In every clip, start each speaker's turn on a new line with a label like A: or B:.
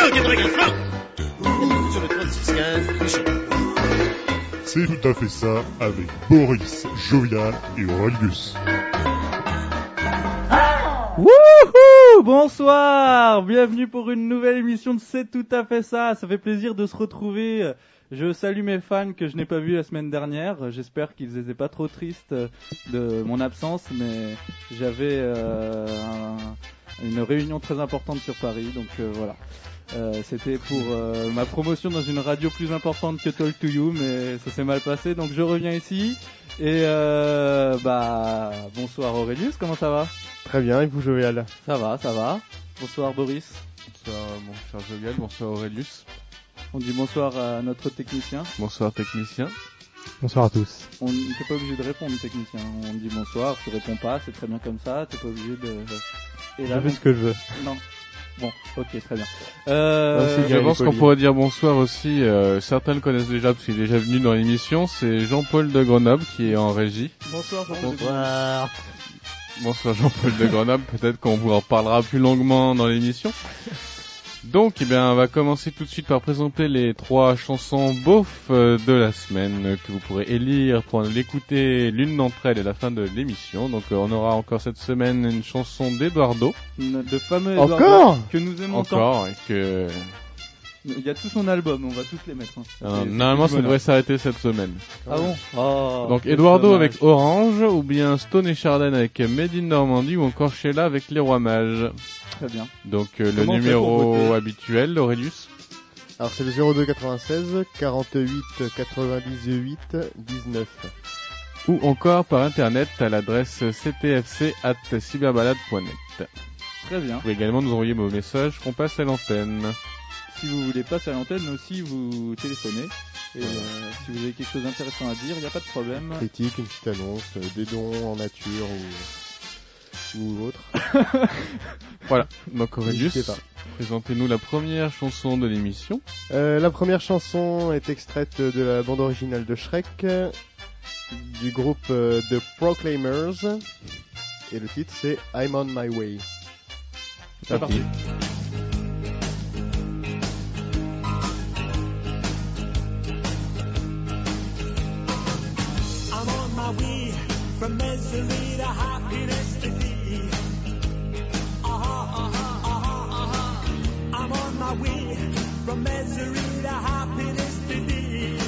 A: Sur le 3615, Michel.
B: C'est tout à fait ça avec Boris, Jovial et Aurelius.
C: Wouhou! Bonsoir! Bienvenue pour une nouvelle émission de C'est tout à fait ça. Ça fait plaisir de se retrouver. Je salue mes fans que je n'ai pas vus la semaine dernière. J'espère qu'ils n'étaient pas trop tristes de mon absence, mais j'avais une réunion très importante sur Paris, donc voilà. C'était pour ma promotion dans une radio plus importante que Talk to You, mais ça s'est mal passé, donc je reviens ici. Et bonsoir Aurelius, comment ça va?
D: Très bien, et vous Jovial?
C: Ça va. Bonsoir Boris.
D: Bonsoir mon cher Jovial, bonsoir Aurelius.
C: On dit bonsoir à notre technicien.
D: Bonsoir technicien.
E: Bonsoir à tous.
C: On t'es pas obligé de répondre technicien. On dit bonsoir, tu réponds pas, c'est très bien comme ça, t'es pas obligé de... Et
E: Je fais ce que je veux.
C: Non. Bon, ok, très bien.
D: Je pense qu'on pourrait dire bonsoir aussi, certains le connaissent déjà parce qu'il est déjà venu dans l'émission, c'est Jean-Paul de Grenoble qui est en régie.
C: Bonsoir Jean-Paul.
D: Bonsoir. Bonsoir Jean-Paul de Grenoble, peut-être qu'on vous en parlera plus longuement dans l'émission. Donc, on va commencer tout de suite par présenter les 3 chansons beaufs de la semaine que vous pourrez élire pour l'écouter l'une d'entre elles à la fin de l'émission. Donc, on aura encore cette semaine une chanson d'Eduardo.
C: De fameux
D: Encore
C: Eduardo que nous aimons tant.
D: Encore, et que...
C: Il y a tout son album, on va tous les mettre.
D: Normalement, ça devrait s'arrêter cette semaine.
C: Ah bon? Oh,
D: donc, Eduardo avec Orange, ou bien Stone et Chardin avec Made in Normandie, ou encore Sheila avec Les Rois Mages.
C: Très bien.
D: Donc, le numéro habituel, Aurelius.
E: Alors c'est le 02 96 48 98 19.
D: Ou encore par internet à l'adresse ctfc@cyberbalade.net.
C: Très bien.
D: Vous pouvez également nous envoyer vos messages qu'on passe à l'antenne.
C: Si vous voulez passer à l'antenne aussi, vous téléphonez. Et si vous avez quelque chose d'intéressant à dire, il n'y a pas de problème.
E: Critique, une petite annonce, des dons en nature ou autre.
D: Voilà, donc Aurelius, présentez-nous la première chanson de l'émission.
E: La première chanson est extraite de la bande originale de Shrek, du groupe The Proclaimers, et le titre c'est I'm on my way.
C: C'est parti.
F: I'm on my way from misery to happiness to thee. I'm on my way from misery to happiness to thee.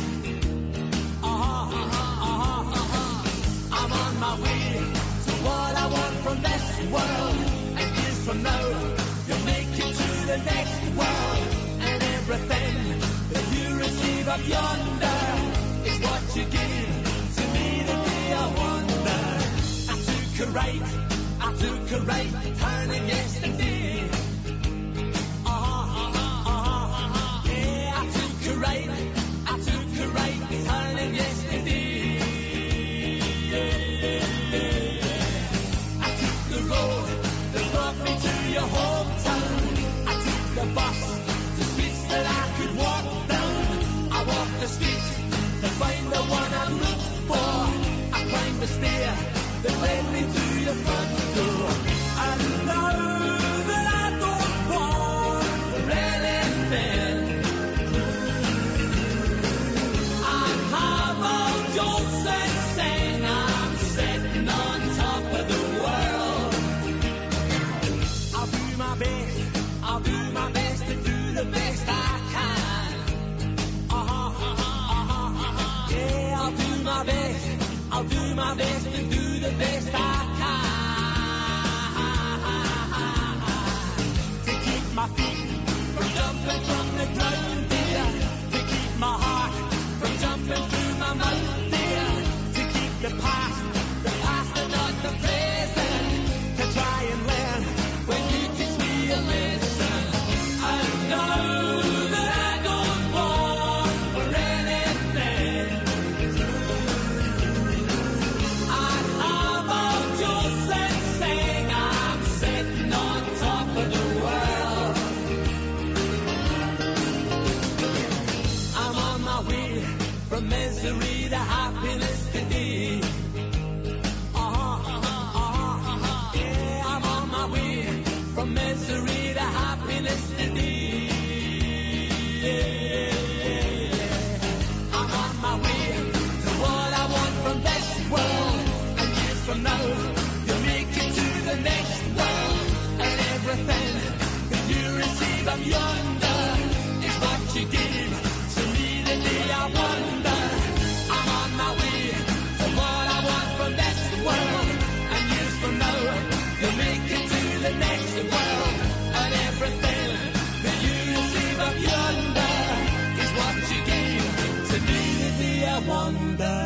F: I'm on my way to what I want from this world. And years from now, you'll make it to the next world. And everything that you receive up yonder is what you give to me the day I wonder. I took a right turn yesterday. Yeah, I took a right turn yesterday. I took the road that brought me to your hometown. I took the bus to streets that I could walk down. I walked the streets to find the one I looked for. I climbed the stair that led me to your front door. I yonder is what you give to me today. I wonder, I'm on my way to what I want from this world, and years from now you'll make it to the next world, and everything that you receive up yonder is what you gave to me today. I wonder,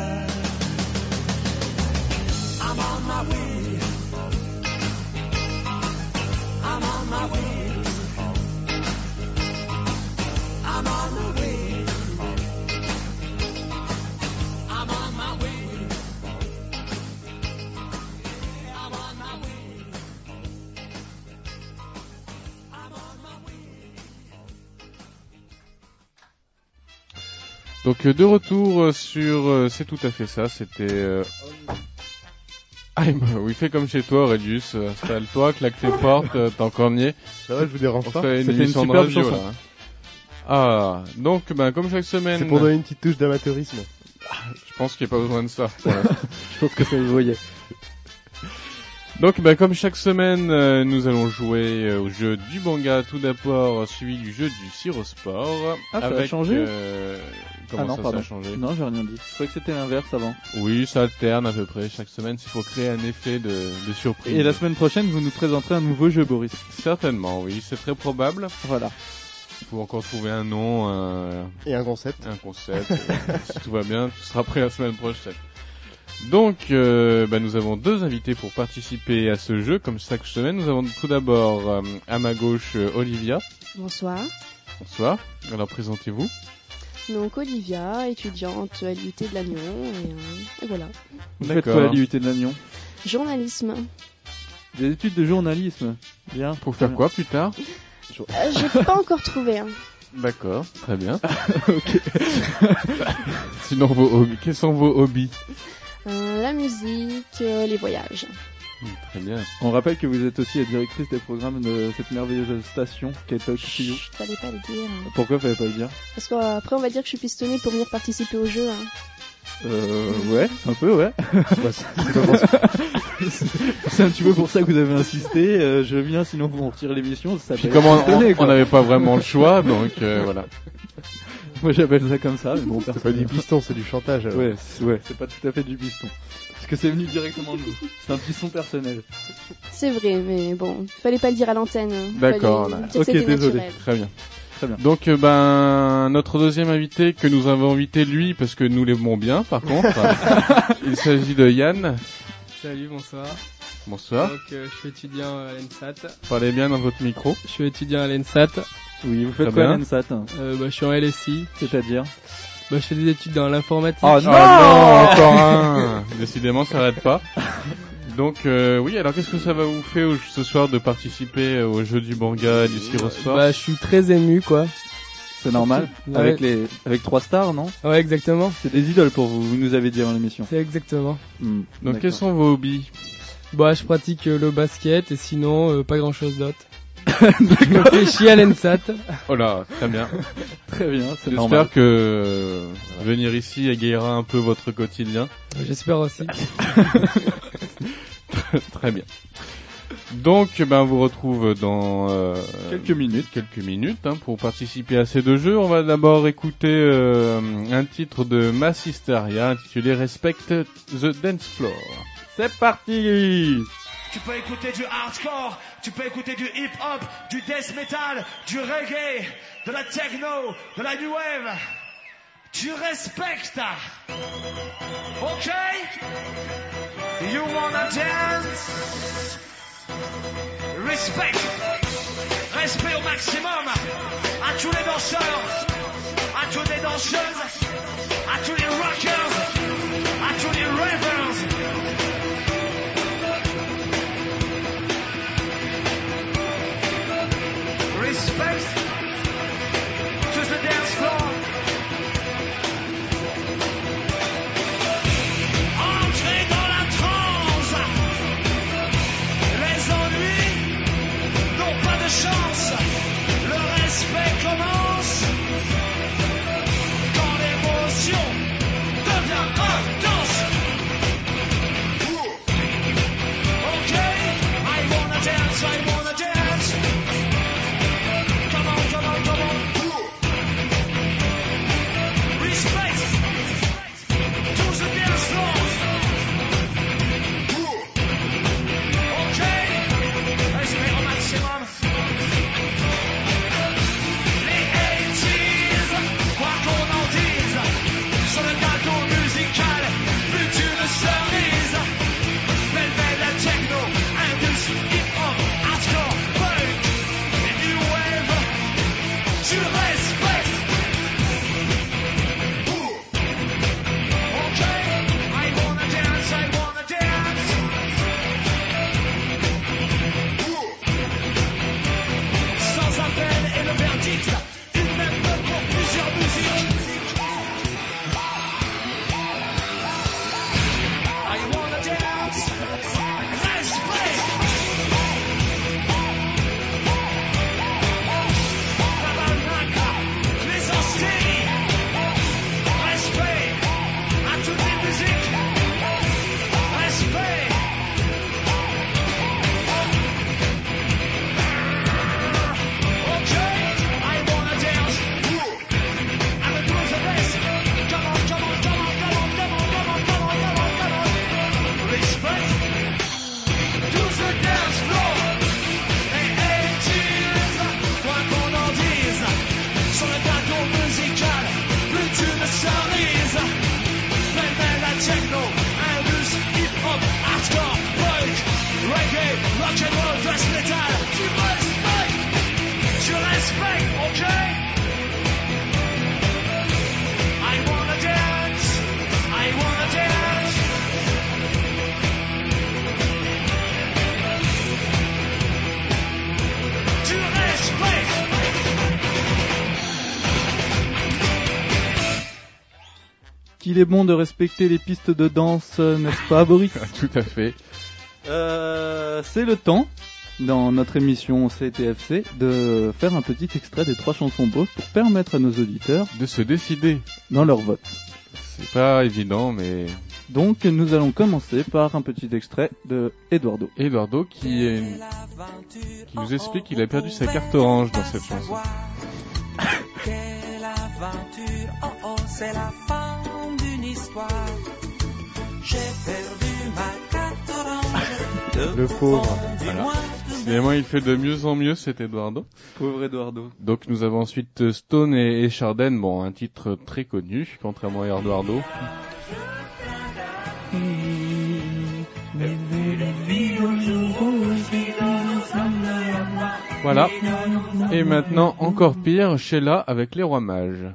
F: I'm on my way. I'm on my way. I'm on my way. I'm on my way. I'm on my way. I'm on my way.
D: Donc de retour sur C'est tout à fait ça, c'était... oui, fais comme chez toi, Aurelius, installe-toi, claque tes portes, t'es encore niais.
E: Ça va, je vous dérange
D: On
E: pas.
D: fait une
C: C'était une
D: émission de
C: superbe
D: radio,
C: chanson.
D: là. Ah, donc, comme chaque semaine...
E: C'est pour donner une petite touche d'amateurisme.
D: Je pense qu'il n'y a pas besoin de ça.
C: Je pense que ça se voyait.
D: Donc, comme chaque semaine, nous allons jouer au jeu du manga, tout d'abord, suivi du jeu du Cyrosport.
C: Ah, ça a
D: avec,
C: changé
D: comment
C: Ah non,
D: ça,
C: pardon.
D: ça a changé?
C: Non, j'ai rien dit. Je croyais que c'était l'inverse avant.
D: Oui, ça alterne à peu près chaque semaine, il faut créer un effet de surprise.
C: Et la semaine prochaine, vous nous présenterez un nouveau jeu, Boris.
D: Certainement, oui, c'est très probable.
C: Voilà.
D: Il faut encore trouver un nom,
E: Et un concept.
D: un concept. Si tout va bien, tout sera prêt la semaine prochaine. Donc, nous avons deux invités pour participer à ce jeu, comme chaque semaine. Nous avons tout d'abord, à ma gauche, Olivia.
G: Bonsoir.
D: Bonsoir. Alors, présentez-vous.
G: Donc Olivia, étudiante à l'IUT de Lannion, et voilà.
C: Vous faites quoi à l'IUT de Lannion?
G: Journalisme.
C: Des études de journalisme. Bien.
D: Pour faire quoi plus tard?
G: J'ai pas encore trouvé. Hein.
D: D'accord, très bien.
C: Ok.
D: Sinon, vos hobbies. Quels sont vos hobbies?
G: La musique, les voyages.
D: Très bien.
C: On rappelle que vous êtes aussi la directrice des programmes de cette merveilleuse station, K-Talk Studio.
G: Chut, fallait pas le dire.
C: Pourquoi fallait pas le dire?
G: Parce qu'après on va dire que je suis pistonnée pour venir participer au jeu. Hein.
C: Ouais, un peu, ouais. C'est un petit peu pour ça que vous avez insisté. Je viens, sinon vous retirez l'émission. Ça
D: Puis
C: s'appelle
D: comme
C: pistonner,
D: on
C: quoi.
D: n'avait pas vraiment le choix, donc voilà.
C: Moi j'appelle ça comme ça, mais bon,
E: C'est
C: personne.
E: pas du piston, c'est du chantage. alors.
C: Ouais, c'est pas tout à fait du piston. Parce que c'est venu directement de vous. C'est un piston personnel.
G: C'est vrai, mais bon, fallait pas le dire à l'antenne.
D: D'accord,
G: Fallait
D: là.
G: dire que
C: Ok,
G: c'était
C: désolé.
G: naturel.
D: Très bien.
C: Très bien.
D: Donc, notre deuxième invité que nous avons invité lui parce que nous l'aimons bien, par contre. Il s'agit de Yann.
H: Salut, bonsoir.
D: Bonsoir.
H: Donc, je suis étudiant à l'ENSAT.
D: Parlez bien dans votre micro.
H: Je suis étudiant à l'ENSAT.
C: Oui, vous faites
D: Très
C: quoi
D: bien.
C: à l'ENSAT?
H: Je suis en LSI.
C: C'est-à-dire?
H: Je fais des études dans l'informatique.
C: Oh
D: Oh non, encore un. Décidément, ça n'arrête pas. Donc, oui, alors qu'est-ce que ça va vous faire ce soir de participer au jeu du manga et du Cyrosport?
H: Je suis très ému, quoi.
C: C'est normal.
H: Ouais.
C: Avec 3 stars, non?
H: Ouais, exactement.
C: C'est des idoles pour vous, vous nous avez dit dans l'émission.
H: C'est exactement.
D: Donc, quels sont vos hobbies?
H: Je pratique le basket et sinon, pas grand chose d'autre. Je me fais chier à l'ENSAT.
D: Oh là, très bien.
C: Très bien, c'est normal.
D: J'espère que venir ici égayera un peu votre quotidien.
H: J'espère aussi.
D: Très bien. Donc, on vous retrouve dans
C: Quelques minutes.
D: pour participer à ces deux jeux. On va d'abord écouter un titre de Massisteria intitulé Respect the Dance Floor.
C: C'est parti!
I: Tu peux écouter du hardcore, tu peux écouter du hip-hop, du death metal, du reggae, de la techno, de la new wave. Tu respectes. Ok? You wanna dance? Respect. Respect au maximum à tous les danseurs, à toutes les danseuses, à tous les rockers, à tous les ravers. Respect to the dance floor. Entrez dans la transe. Les ennuis n'ont pas de chance. Le respect commence quand l'émotion devient intense. dicte une même note pour plusieurs musiques. I wanna dance, let's play. Tabarnak, les hosties. Respect à toutes les musiques. Respect. Okay, I wanna dance. I'm gonna do the best. Come on, come on, come on, come on, come on, come on, come on, come on, come on. Respect to the dance floor. Et cheers, quoi qu'on en dise. Sur le plateau musical, plus d'une cerise. Pêle-mêle la techno, indus, hip-hop, hardcore, punk, reggae, rock'n'roll, thrash metal. Tu respectes, ok? I wanna dance, I wanna dance. Tu respectes.
C: Qu'il est bon de respecter les pistes de danse, n'est-ce pas, Boris?
D: Tout à fait.
C: C'est le temps, dans notre émission CTFC, de faire un petit extrait des 3 chansons beaufs pour permettre à nos auditeurs
D: De se décider.
C: dans leur vote.
D: C'est pas évident, mais
C: Donc nous allons commencer par un petit extrait de Eduardo.
D: Eduardo qui nous explique qu'il a perdu sa carte orange dans cette chanson.
F: Quelle aventure, oh oh, c'est la fin d'une histoire. J'ai perdu ma carte orange.
E: Le pauvre.
D: Voilà. Finalement, il fait de mieux en mieux, cet Eduardo.
C: Pauvre Eduardo.
D: Donc nous avons ensuite Stone et Chardin, bon, un titre très connu, contrairement à Eduardo. Voilà. Et maintenant, encore pire, Sheila avec les Rois Mages.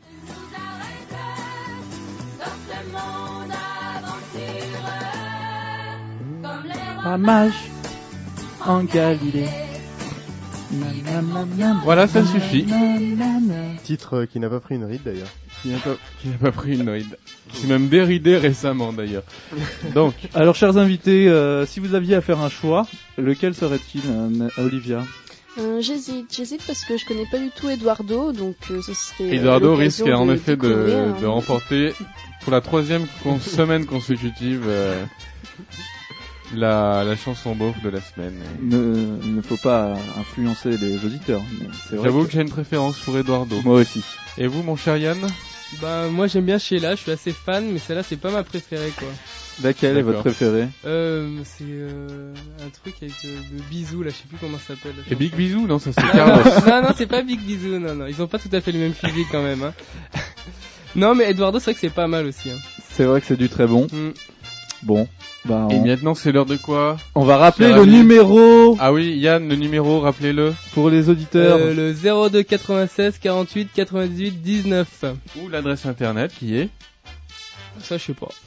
C: Un mage en Galilée.
D: Voilà, ça suffit.
E: Titre qui n'a pas pris une ride d'ailleurs.
D: Qui n'a pas pris une ride. Qui s'est même déridé récemment d'ailleurs. Donc,
C: Alors, chers invités, si vous aviez à faire un choix, lequel serait-il, Olivia?
G: J'hésite parce que je connais pas du tout Eduardo, donc ce serait.
D: Eduardo
G: l'occasion
D: risque en
G: de
D: effet
G: découvrir,
D: de remporter pour la 3e semaine consécutive la chanson beauf de la semaine.
C: Il ne faut pas influencer les auditeurs. Mais c'est vrai
D: J'avoue que j'ai une préférence pour Eduardo.
C: Moi aussi.
D: Et vous, mon cher Yann?
H: Bah moi j'aime bien Sheila, je suis assez fan, mais celle-là c'est pas ma préférée quoi.
C: Laquelle est votre
D: D'accord.
C: préférée?
H: C'est un truc avec le bisou là, je sais plus comment ça s'appelle.
D: Et Big Bisou? Non, ça c'est Carlos.
H: Non, c'est pas Big Bisou, non, ils ont pas tout à fait le même physique quand même. Hein. Non mais Eduardo c'est vrai que c'est pas mal aussi. Hein.
C: C'est vrai que c'est du très bon. Bon, bah
D: Et maintenant, c'est l'heure de quoi?
C: on va rappeler
D: Cher
C: le
D: ami.
C: numéro
D: Ah oui, Yann, le numéro, rappelez-le.
C: pour les auditeurs.
H: Le 02 96 48 98 19.
D: Ou l'adresse internet qui est...
H: Ça je sais pas.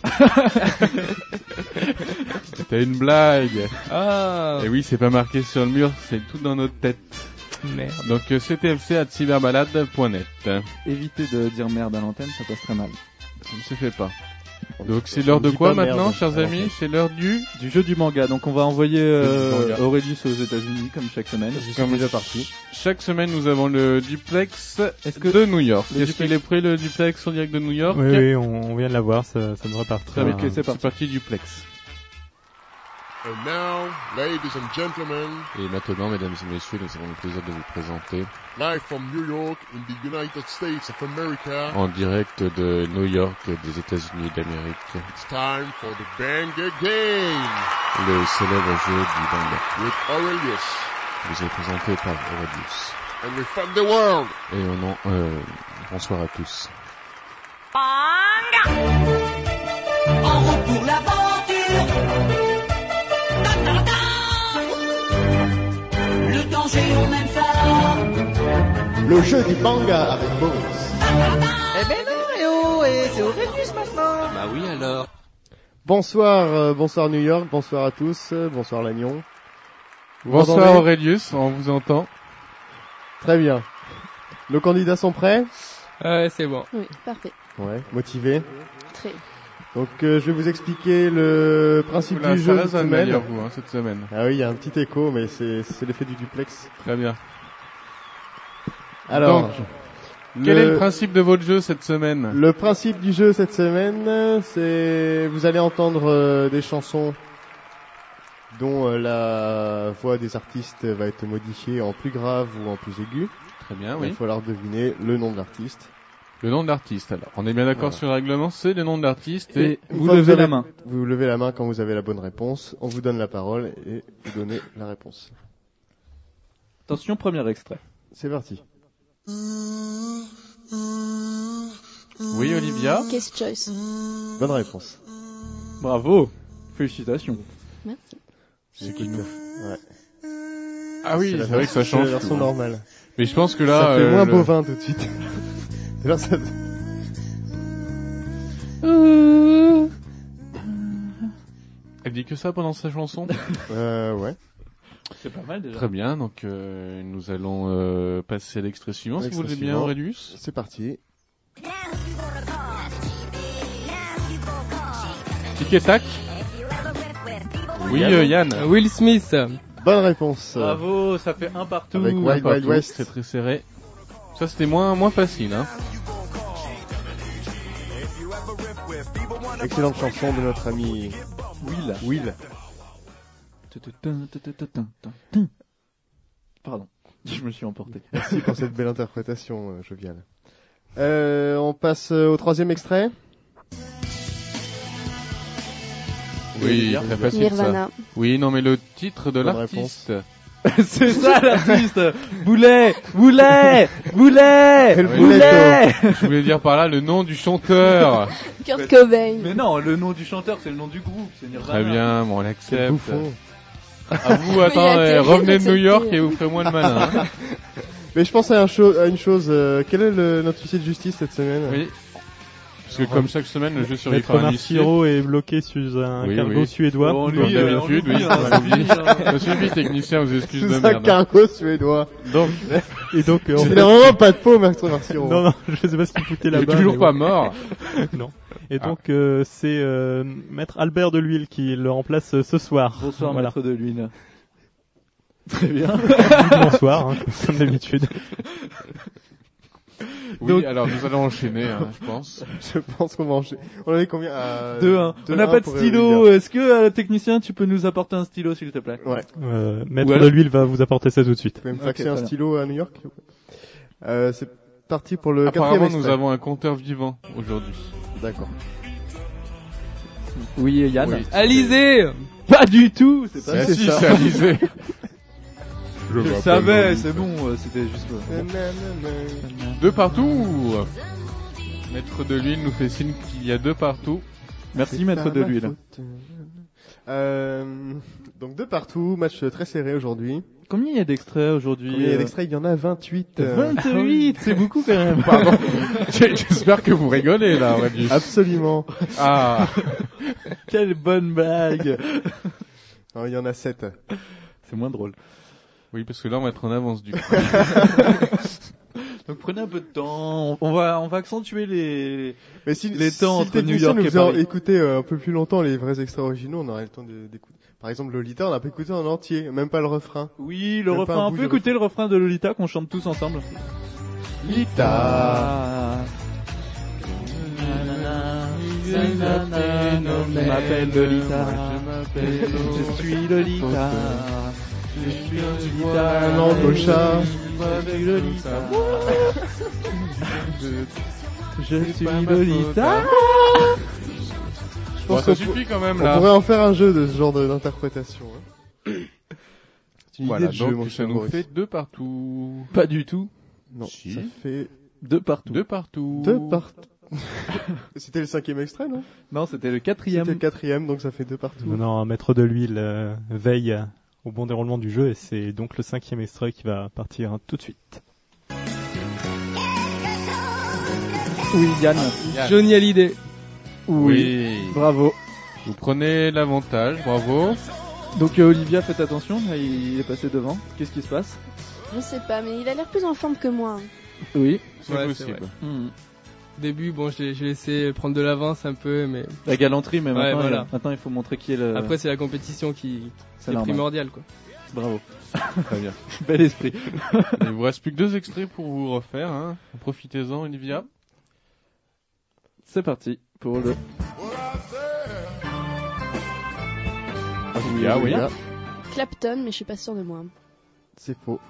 D: C'était une blague.
H: Ah
D: Et oui, c'est pas marqué sur le mur, c'est tout dans notre tête.
H: merde.
D: Donc ctfc@cyberbalade.net.
C: Évitez de dire merde à l'antenne, ça passe très mal.
D: Ça ne se fait pas. Donc c'est l'heure de
E: Dis
D: quoi
E: pas
D: maintenant,
E: merde.
D: chers amis? C'est l'heure du...
C: Du jeu du manga, donc on va envoyer
D: Jeu du manga.
C: Aurelius aux États-Unis comme chaque semaine.
D: Comme
E: déjà parti.
D: Chaque semaine, nous avons le duplex de New York.
C: le
D: Est-ce qu'il est prêt, le duplex en direct de New York?
J: Oui, on vient de l'avoir, ça devrait partir.
D: Très bien,
C: Ok, c'est
D: c'est parti duplex.
B: And now, ladies and gentlemen,
D: Et maintenant, mesdames et messieurs, nous avons le plaisir de vous présenter
B: live from New York in the United States of America,
D: en direct de New York, des États-Unis d'Amérique,
B: it's time for the Banger Game
D: le célèbre jeu du Banga.
B: with Aurelius.
D: Vous est présenté par Aurelius.
B: And we fund the world.
D: Et au nom, bonsoir à tous.
F: En route pour l'aventure. Ta-ta-ta. Le danger au même phare.
E: Le jeu du manga avec Boris.
F: Eh ben non, c'est Aurelius maintenant.
A: Bah oui alors.
E: Bonsoir, bonsoir New York, bonsoir à tous, bonsoir Lannion. Vous
D: Bonsoir
E: m'entendez
D: Aurelius, on vous entend.
E: Très bien. Nos candidats sont prêts?
H: C'est bon.
G: Oui, parfait.
E: Ouais, motivés.
G: Très.
E: Donc je vais vous expliquer le principe
D: Oula,
E: du
D: ça
E: jeu cette
D: résonne
E: semaine.
D: d'ailleurs, vous, cette semaine.
E: Ah oui, il y a un petit écho, mais c'est l'effet du duplex.
D: Très bien.
E: Alors,
D: Donc, quel est le principe de votre jeu cette semaine?
E: le principe du jeu cette semaine, c'est vous allez entendre des chansons dont la voix des artistes va être modifiée en plus grave ou en plus aiguë.
D: Très bien,
E: Il
D: oui.
E: va falloir deviner le nom de l'artiste.
D: Le nom de l'artiste, alors. On est bien d'accord
E: Voilà.
D: sur le règlement, c'est le nom de l'artiste
C: Et
D: et...
C: vous
E: Quand
C: levez
E: avez-
C: la main.
E: Vous levez la main quand vous avez la bonne réponse. On vous donne la parole et vous donnez la réponse.
C: Attention, premier extrait.
E: C'est parti.
D: Oui, Olivia?
G: Case choice.
E: Bonne réponse.
C: Bravo. Félicitations.
G: Merci.
E: C'est qui nous... Ouais.
D: Ah oui,
E: la
D: c'est vrai que ça
E: version-
D: change
E: c'est la version
D: tout, hein.
E: normale.
D: Mais je pense que là...
E: Ça fait moins
D: le-
E: bovin tout de suite. D'ailleurs, ça...
D: Elle dit que ça pendant sa chanson?
E: ouais.
C: C'est pas mal déjà.
D: Très bien, donc nous allons passer à l'extrait suivant, si vous voulez bien,
E: suivant.
D: Aurelius.
E: C'est parti.
D: Tic et tac. Oui, Yann.
H: Will Smith.
E: Bonne réponse.
C: Bravo, ça fait un partout.
E: Avec Wild Wild
D: Partout,
E: West.
D: c'est très serré. Ça, c'était moins facile, hein.
E: Excellente chanson de notre ami Will.
C: Pardon, je me suis emporté.
E: Merci pour cette belle interprétation, joviale. On passe au troisième extrait.
D: Oui, très facile
G: Nirvana.
D: ça. Oui, non, mais le titre de
E: Bonne
D: l'artiste.
C: C'est ça l'artiste. Boulet, Boulet, Boulet,
E: Le
C: Boulet.
D: Je voulais dire par là le nom du chanteur.
G: Kurt Cobain.
C: Mais non, le nom du chanteur, c'est le nom du groupe, c'est Nirvana.
D: Très bien, bon, on
E: C'est
D: l'accepte.
E: bouffon.
D: À vous,
G: Oui,
D: attendez,
G: attends,
D: revenez de New
G: accepté.
D: York et vous ferez moins le malin. hein.
E: Mais je pense à une chose. Quel est notre huissier de justice cette semaine?
D: Oui. Parce que comme chaque semaine, le jeu survit
J: Maître
D: par un huissier.
J: Marciro est bloqué sur un
D: Oui,
J: cargo
D: oui.
J: suédois.
C: Bon,
D: Comme
C: lui,
D: d'habitude, oui. Je suis vite technicien aux excuses de
E: C'est un
D: merde.
E: cargo suédois.
D: Donc,
J: Et donc, en
E: Il
J: fait-
E: n'a vraiment pas de peau, Maître Martiro.
J: non, non, je sais pas ce qu'il foutait
D: il est
J: là-bas.
D: toujours
J: mais
D: pas
J: bon.
D: mort.
J: Non. Et donc, c'est Maître Albert de l'Huile qui le remplace ce soir.
C: Bonsoir,
J: Voilà.
C: maître de l'huile. Très bien.
J: Bonsoir, hein, comme d'habitude.
D: Oui,
C: Donc-
D: alors nous allons enchaîner, hein, je pense.
E: Je pense qu'on va enchaîner. On avait combien?
C: 2-1. On n'a pas de stylo. Est-ce que, technicien, tu peux nous apporter un stylo, s'il te plaît?
E: Ouais.
J: Maître
C: Ou alors-
J: de l'Huile va vous apporter ça tout de suite.
E: Vous pouvez me
C: Ok,
E: faxer
C: très
E: un
C: bien.
E: stylo à New York? C'est parti pour le quatrième
D: Apparemment,
E: extrait.
D: nous avons un compteur vivant aujourd'hui.
E: D'accord.
C: Oui, Yann.
D: Oui.
H: Alizé.
C: Pas du tout. C'est pas
D: Ah
E: c'est
D: si,
E: ça.
D: c'est Alizé.
C: Je le savais, c'est bon, c'était juste...
D: Deux partout. Maître de l'huile nous fait signe qu'il y a deux partout.
C: Merci, maître de l'huile.
E: Donc de partout, match très serré aujourd'hui.
C: Combien il y a d'extraits aujourd'hui?
E: Combien il y a d'extraits? Il y en a 28.
C: 28, c'est beaucoup quand même.
D: Pardon. J'espère que vous rigolez là, Aurelius.
E: Absolument.
D: Ah.
C: Quelle bonne blague.
E: Non, il y en a 7.
C: C'est moins drôle.
D: Oui, parce que là, on va être en avance du coup.
C: Donc prenez un peu de temps. On va accentuer les...
E: Mais si,
C: Les temps
E: si
C: entre
E: le
C: New
E: technicien
C: York
E: nous
C: et
E: faisait
C: Paris.
E: écouter un peu plus longtemps les vrais extraits originaux, on aurait le temps d'écouter. Par exemple, Lolita, on n'a pas écouté en entier, même pas le refrain.
C: Oui, le
E: Même pas
C: refrain.
E: un
C: On
E: bout
C: peut
E: du
C: écouter le refrain de Lolita qu'on chante tous ensemble.
E: Lolita.
C: Je m'appelle Lolita. Je suis Lolita. Je suis Lolita.
E: Un embauchard.
C: Je suis Lolita. Je suis Lolita.
E: Je
D: Bon,
E: pense
D: ça
E: qu'on
D: suffit quand même
E: on
D: là.
E: pourrait en faire un jeu de ce genre d'interprétation. Hein. C'est une
D: Voilà,
E: idée de jeu, mon
D: donc ça
E: cher
D: nous
E: Maurice.
D: fait deux partout.
C: Pas du tout.
E: Non,
D: Si.
E: ça fait
C: De partout.
D: Deux partout.
E: 2 partout. C'était le 5e extrait, non?
C: Non, c'était le
E: C'était
C: quatrième.
E: le 4e, donc ça fait 2 partout.
J: Non, Maître de l'Huile veille au bon déroulement du jeu et c'est donc le 5e extrait qui va partir tout de suite.
C: Oui, Yann.
H: Johnny Hallyday.
D: Oui.
C: Bravo.
D: Vous prenez l'avantage, bravo.
C: Donc Olivia, faites attention, là, il est passé devant. Qu'est-ce qui se passe?
G: Je sais pas, mais il a l'air plus en forme que moi.
C: Oui.
D: C'est
H: Ouais,
D: possible.
H: vrai.
C: Mhm.
H: Au début, bon, j'ai laissé prendre de l'avance un peu, mais
C: La galanterie, mais
H: Ouais,
C: maintenant,
H: voilà.
C: maintenant il faut montrer qui est le.
H: après, c'est la compétition qui
C: c'est
H: est
C: normal.
H: primordiale, quoi.
C: Bravo.
D: Très bien.
C: Bel esprit.
D: Il vous reste plus que 2 extraits pour vous refaire. Hein. Profitez-en, Olivia.
C: C'est parti pour le.
D: Olivia, oui.
G: Clapton, mais je suis pas sûr de moi.
E: C'est faux.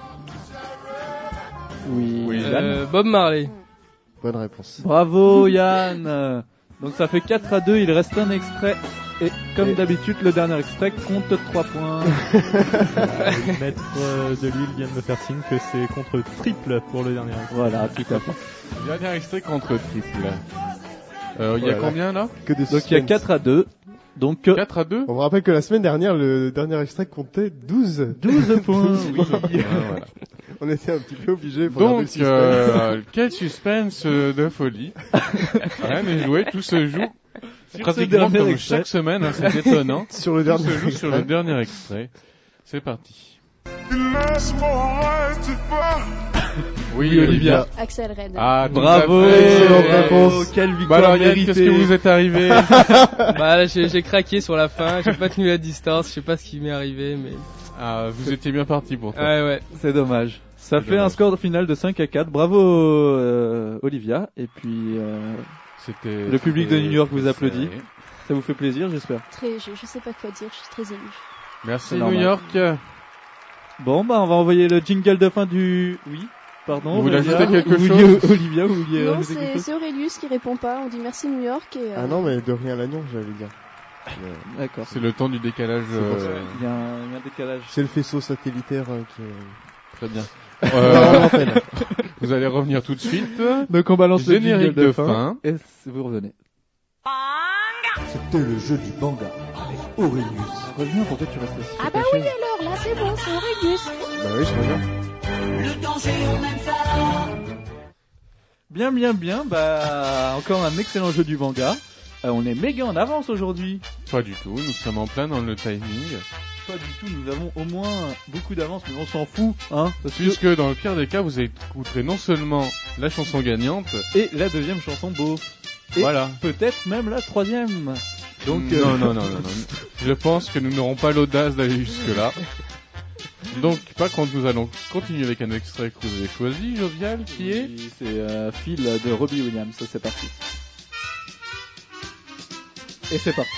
C: Oui.
D: Oui.
C: Yann.
H: Bob Marley.
E: Bonne réponse.
C: Bravo Yann. Donc ça fait 4-2, il reste un extrait. Et comme
E: Et-
C: d'habitude, le dernier extrait compte 3 points.
J: Le maître de l'île vient de me faire signe que c'est contre triple pour le dernier extrait.
C: Voilà, tout à fait.
D: Dernier extrait contre triple. Il y a
E: Voilà.
D: combien là?
E: Que de
C: Donc il y a
E: suspense.
C: 4-2. Donc
D: 4-2.
E: On me rappelle que la semaine dernière, le dernier extrait comptait 12.
C: 12 points. Oui.
D: Voilà.
E: On était un petit peu obligés pour garder le
D: Donc,
E: suspense.
D: quel suspense de folie. Rien n'est joué, tout se joue
C: Sur ce
D: pratiquement
C: dernier
D: comme
C: extrait.
D: chaque semaine, hein, c'est étonnant.
E: Sur le
D: Tout se
E: dernier
D: joue sur le dernier extrait. C'est parti. Oui, Olivia.
G: Axel Red.
D: Ah, tout
C: Bravo.
D: à fait.
E: Excellente réponse.
C: Quelle
D: Bah
C: victoire
D: alors Yann,
C: méritée.
D: qu'est-ce que vous êtes arrivé?
H: Bah, là, j'ai craqué sur la fin, j'ai pas tenu la distance, je sais pas ce qui m'est arrivé, mais.
D: Ah, vous étiez bien parti pour toi.
H: Ouais.
C: C'est dommage. Ça
D: C'est
C: fait un
D: dommage.
C: score final de 5-4. Bravo Olivia. Et puis
D: C'était.
C: le public de New York vous
D: c'était
C: applaudit.
D: serré.
C: Ça vous fait plaisir, j'espère.
G: Je sais pas quoi dire, je suis très émue.
D: Merci
C: C'est
D: New
C: normal.
D: York.
C: Bon, bah on va envoyer le jingle de fin du. Oui. Pardon.
D: Vous voulez
C: Olivia.
D: ajouter quelque
C: Vous
D: chose
C: vouliez- Olivia, vous vouliez
G: Non,
C: ajouter quelque chose
G: c'est Aurelius qui répond pas. On dit merci New York et.
E: Ah non, mais de rien Lannion, j'allais dire.
C: D'accord.
D: C'est le temps du décalage.
E: C'est pour ça.
C: Il y a un décalage.
E: C'est le faisceau satellitaire qui...
D: Très bien.
E: Par l'antenne.
D: Vous allez revenir tout de suite.
C: Donc on balance le
D: Générique
C: jingle de
D: de
C: fin.
D: fin.
C: Et vous revenez.
A: C'était le jeu du banga avec Aurelius.
C: Reviens, pourquoi tu restes assis
G: Ah bah oui alors, là c'est bon, c'est Aurelius.
E: Bah oui, je reviens.
F: Le danger au même ça.
C: Bien. Bah encore un excellent jeu du manga. On est méga en avance aujourd'hui.
D: Pas du tout, nous sommes en plein dans le timing.
C: Pas du tout, nous avons au moins beaucoup d'avance, mais on s'en fout, hein. Parce que-
D: Puisque dans le pire des cas, vous écouterez non seulement la chanson gagnante,
C: Et la deuxième chanson beau. Et
D: voilà.
C: peut-être même la troisième. Donc
D: Non. Je pense que nous n'aurons pas l'audace d'aller jusque-là. Donc, par contre, nous allons continuer avec un extrait que vous avez choisi, Jovial, qui est...
C: Oui, c'est Phil de Robbie Williams, ça c'est parti. Et c'est parti.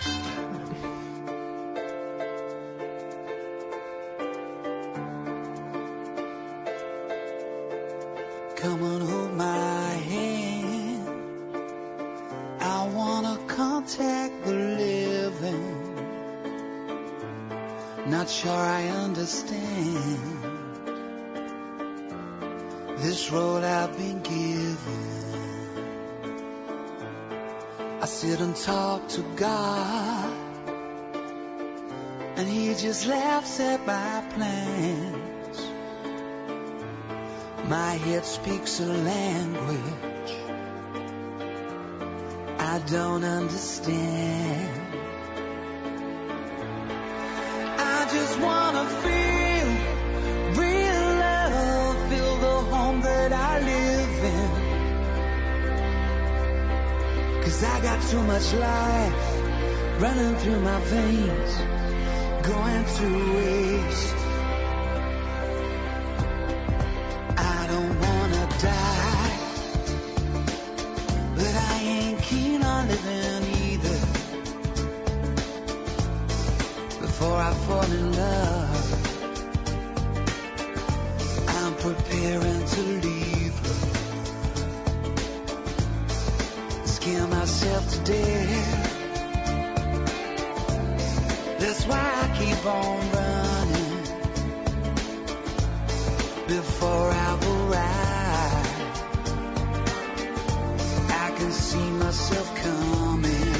F: Come on, hold my hand. I wanna contact the living. Not sure I understand this road I've been given. I sit and talk to God, and He just laughs at my plans. My head speaks a language I don't understand. I just wanna feel real love, feel the home that I live in. 'Cause I got too much life running through my veins, going to waste. I don't wanna die, but I ain't keen on living either. Before I fall in love, I'm preparing to leave her. Scare myself to death. That's why I keep on running. Before I arrive, I can see myself coming.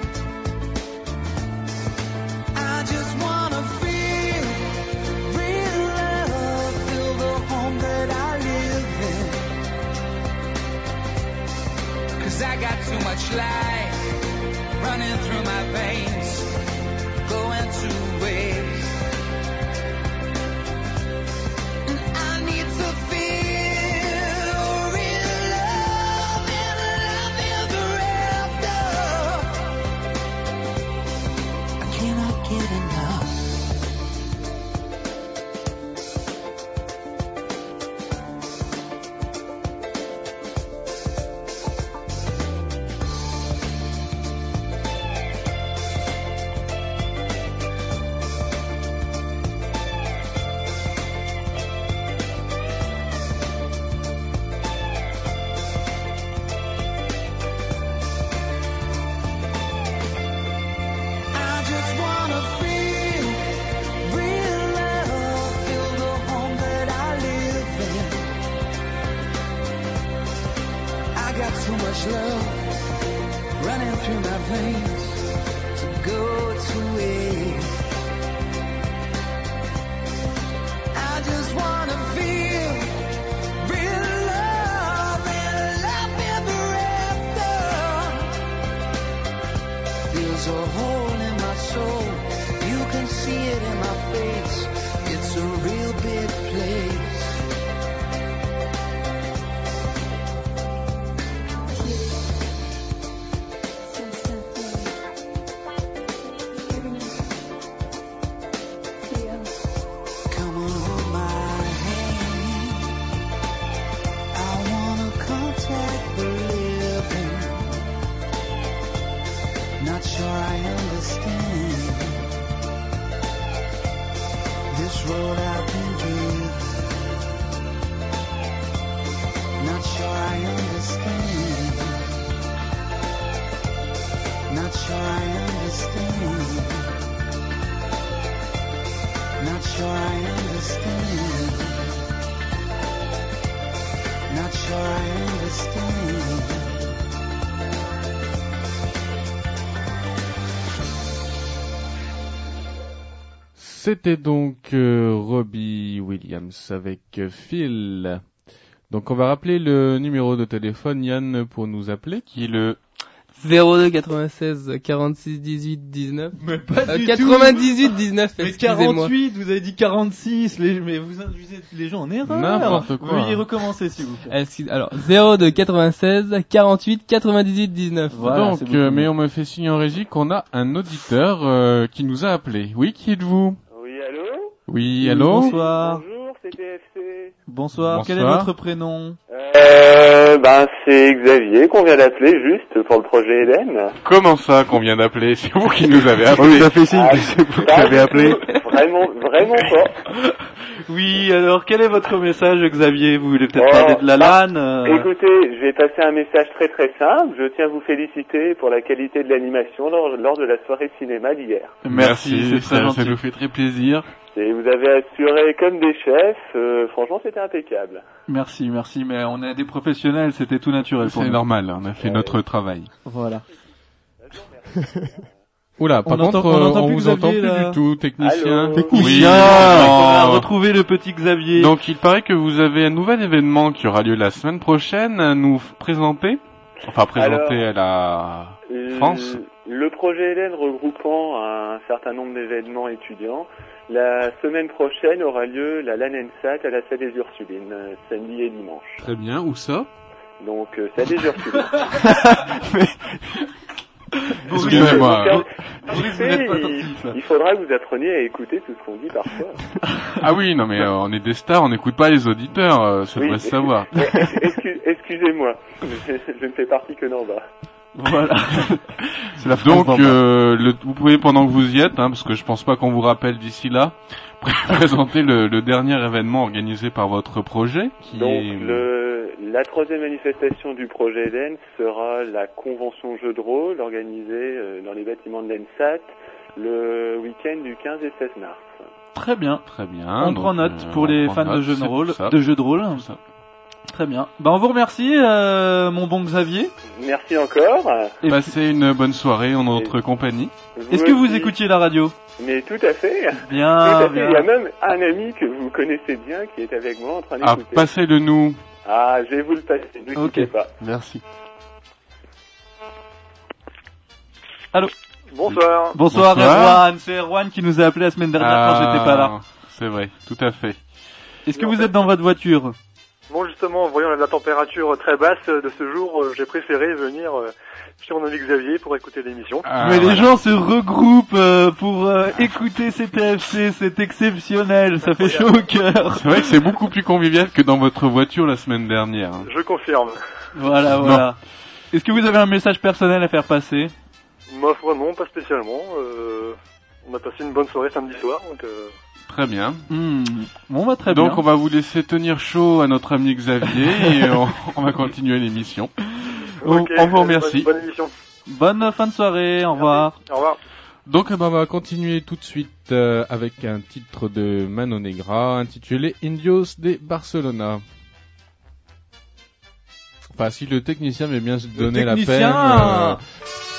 F: I just wanna feel real love, feel the home that I live in. 'Cause I got too much life running through my veins, going to waste. And I need to feel much love running through my veins to go to waste. I just wanna feel real love and love ever after. Feels a hole in my soul, you can see it in my face. It's a real big place.
D: C'était donc Robbie Williams avec Phil. Donc on va rappeler le numéro de téléphone, Yann, pour nous appeler, qui est le
H: 02 96 46 18 19.
C: Mais pas du
H: 98 19,
C: mais
H: excusez-moi.
C: 48, vous avez dit 46, mais vous induisez les gens en erreur.
D: N'importe quoi.
C: Veuillez recommencer s'il vous plaît.
H: Alors 02 96 48 98 19.
C: Voilà,
D: donc,
C: c'est beaucoup mieux.
D: mais on me fait signe en régie qu'on a un auditeur qui nous a appelé. Oui, qui êtes-vous?
K: Oui, allô?
D: Oui, allô?
C: Bonsoir.
K: Bonjour, c'est TFC.
C: Bonsoir. Quel est
D: Bonsoir.
C: votre prénom?
K: C'est Xavier qu'on vient d'appeler juste pour le projet Hélène.
D: Comment ça qu'on vient d'appeler? C'est vous qui nous avez
E: On
D: appelé.
E: nous a fait signe que c'est vous qui avez appelé.
K: Vraiment pas.
C: Oui, alors quel est votre message, Xavier? Vous voulez peut-être
K: Oh,
C: parler de la LAN
K: Écoutez, je vais passer un message très très simple. Je tiens à vous féliciter pour la qualité de l'animation lors de la soirée cinéma d'hier.
C: Merci, c'est très
D: ça
C: gentil.
D: nous fait très plaisir.
K: Et vous avez assuré comme des chefs. Franchement, c'était impeccable.
C: Merci, mais on est des professionnels, c'était tout naturel pour
D: C'est
C: nous.
D: normal, on a fait notre travail.
C: Voilà.
D: Oula, par contre,
C: entend
D: on
C: plus
D: vous entend
C: Xavier,
D: plus
C: là.
D: du tout, technicien.
K: Allô
C: Technicien,
D: Oui,
C: on a
D: non.
C: retrouvé le petit Xavier.
D: Donc il paraît que vous avez un nouvel événement qui aura lieu la semaine prochaine à nous présenter. Enfin, présenter à la France.
K: Le projet Hélène regroupant un certain nombre d'événements étudiants. La semaine prochaine aura lieu la LANENSAT à la salle des Ursulines, samedi et dimanche.
D: Très bien, où ça?
K: Donc, salle des Ursulines.
D: Excusez-moi.
K: Il faudra que vous appreniez à écouter tout ce qu'on dit parfois.
D: Ah oui, non mais on est des stars, on n'écoute pas les auditeurs, ça devrait se savoir.
K: Excusez-moi, je ne fais partie que d'en bas.
C: Voilà.
D: C'est la Donc, vous pouvez pendant que vous y êtes, parce que je pense pas qu'on vous rappelle d'ici là, présenter le dernier événement organisé par votre projet.
K: Donc, la troisième manifestation du projet Hélène sera la convention jeu de rôle organisée dans les bâtiments de l'ENSAT le week-end du 15 et 16 mars.
C: Très bien.
D: Très bien.
C: On prend note pour les fans de jeux de rôle. Très bien. On vous remercie, mon bon Xavier.
K: Merci encore.
D: Et passez une bonne soirée en notre compagnie.
C: Est-ce que vous écoutiez la radio?
K: Mais tout à fait.
C: Bien,
K: tout à fait.
C: bien.
K: Il y a même un ami que vous connaissez bien qui est avec moi en train d'écouter.
D: Ah, passez-le nous.
K: Ah, je vais vous le passer, ne vous inquiétez pas.
E: Merci.
C: Allô?
K: Bonsoir.
C: Bonsoir Erwan, c'est Erwan qui nous a appelé la semaine dernière quand j'étais pas là.
D: C'est vrai, tout à fait.
C: Est-ce que vous êtes dans votre voiture?
L: Bon, justement, voyant la température très basse de ce jour, j'ai préféré venir chez mon ami Xavier pour écouter l'émission.
C: Mais les gens se regroupent pour écouter CTFC, c'est exceptionnel, ça fait chaud au cœur.
D: C'est vrai que c'est beaucoup plus convivial que dans votre voiture la semaine dernière.
L: Je confirme.
C: Voilà. Est-ce que vous avez un message personnel à faire passer?
L: Ma foi, non, pas spécialement. On a passé une bonne soirée samedi soir, donc...
D: Très bien.
C: Bon, très bien.
D: Donc on va vous laisser tenir chaud à notre ami Xavier et on va continuer l'émission.
L: Okay,
D: on vous remercie.
L: Bonne émission.
C: Bonne fin de soirée, au revoir.
L: Au revoir.
D: Donc on va continuer tout de suite avec un titre de Mano Negra intitulé Indios de Barcelona. Pas si le technicien veut bien se donner la
C: technicien
D: peine.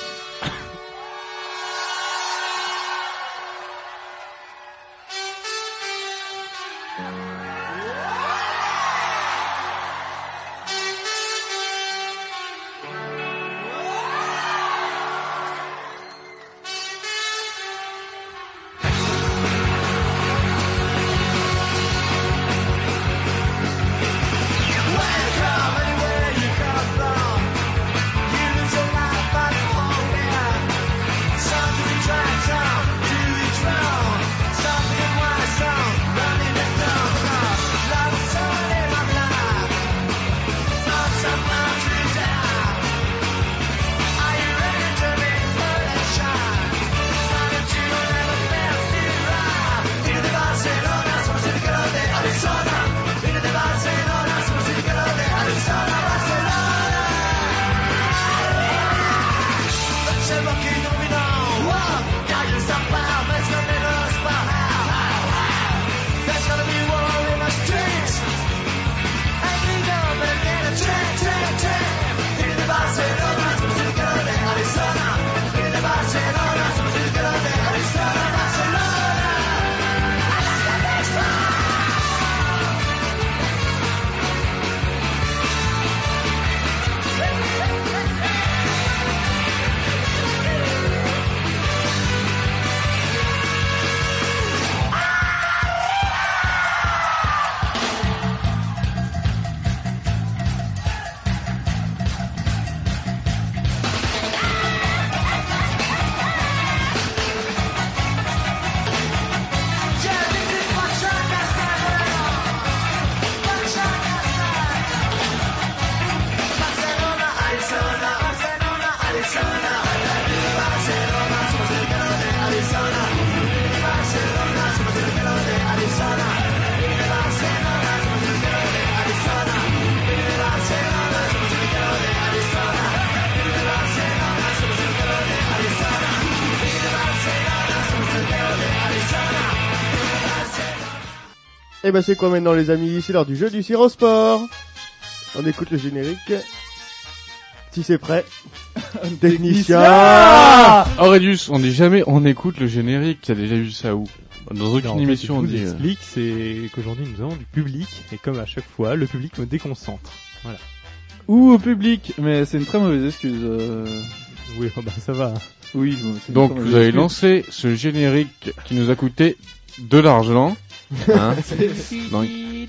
E: Et bah c'est quoi maintenant les amis? C'est l'heure du jeu du Sirosport. On écoute le générique. Si c'est prêt. Technicien.
D: Aurelius, on dit jamais on écoute le générique. Tu as déjà vu ça où? Dans aucune émission on dit...
J: explique, c'est qu'aujourd'hui nous avons du public. Et comme à chaque fois, le public me déconcentre. Voilà.
C: Ou au public, mais c'est une très mauvaise excuse.
J: Oui, bah ça va.
C: Oui. Bon,
D: donc vous avez lancé ce générique qui nous a coûté de l'argent. Hein donc...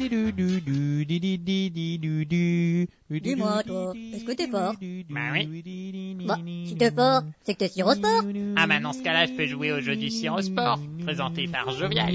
M: Dis-moi, toi, est-ce que t'es fort?
N: Bah oui.
M: Bah, si t'es fort, c'est que t'es Sirosport.
N: Ah bah dans ce cas-là, je peux jouer au jeu du Sirosport, présenté par Jovial.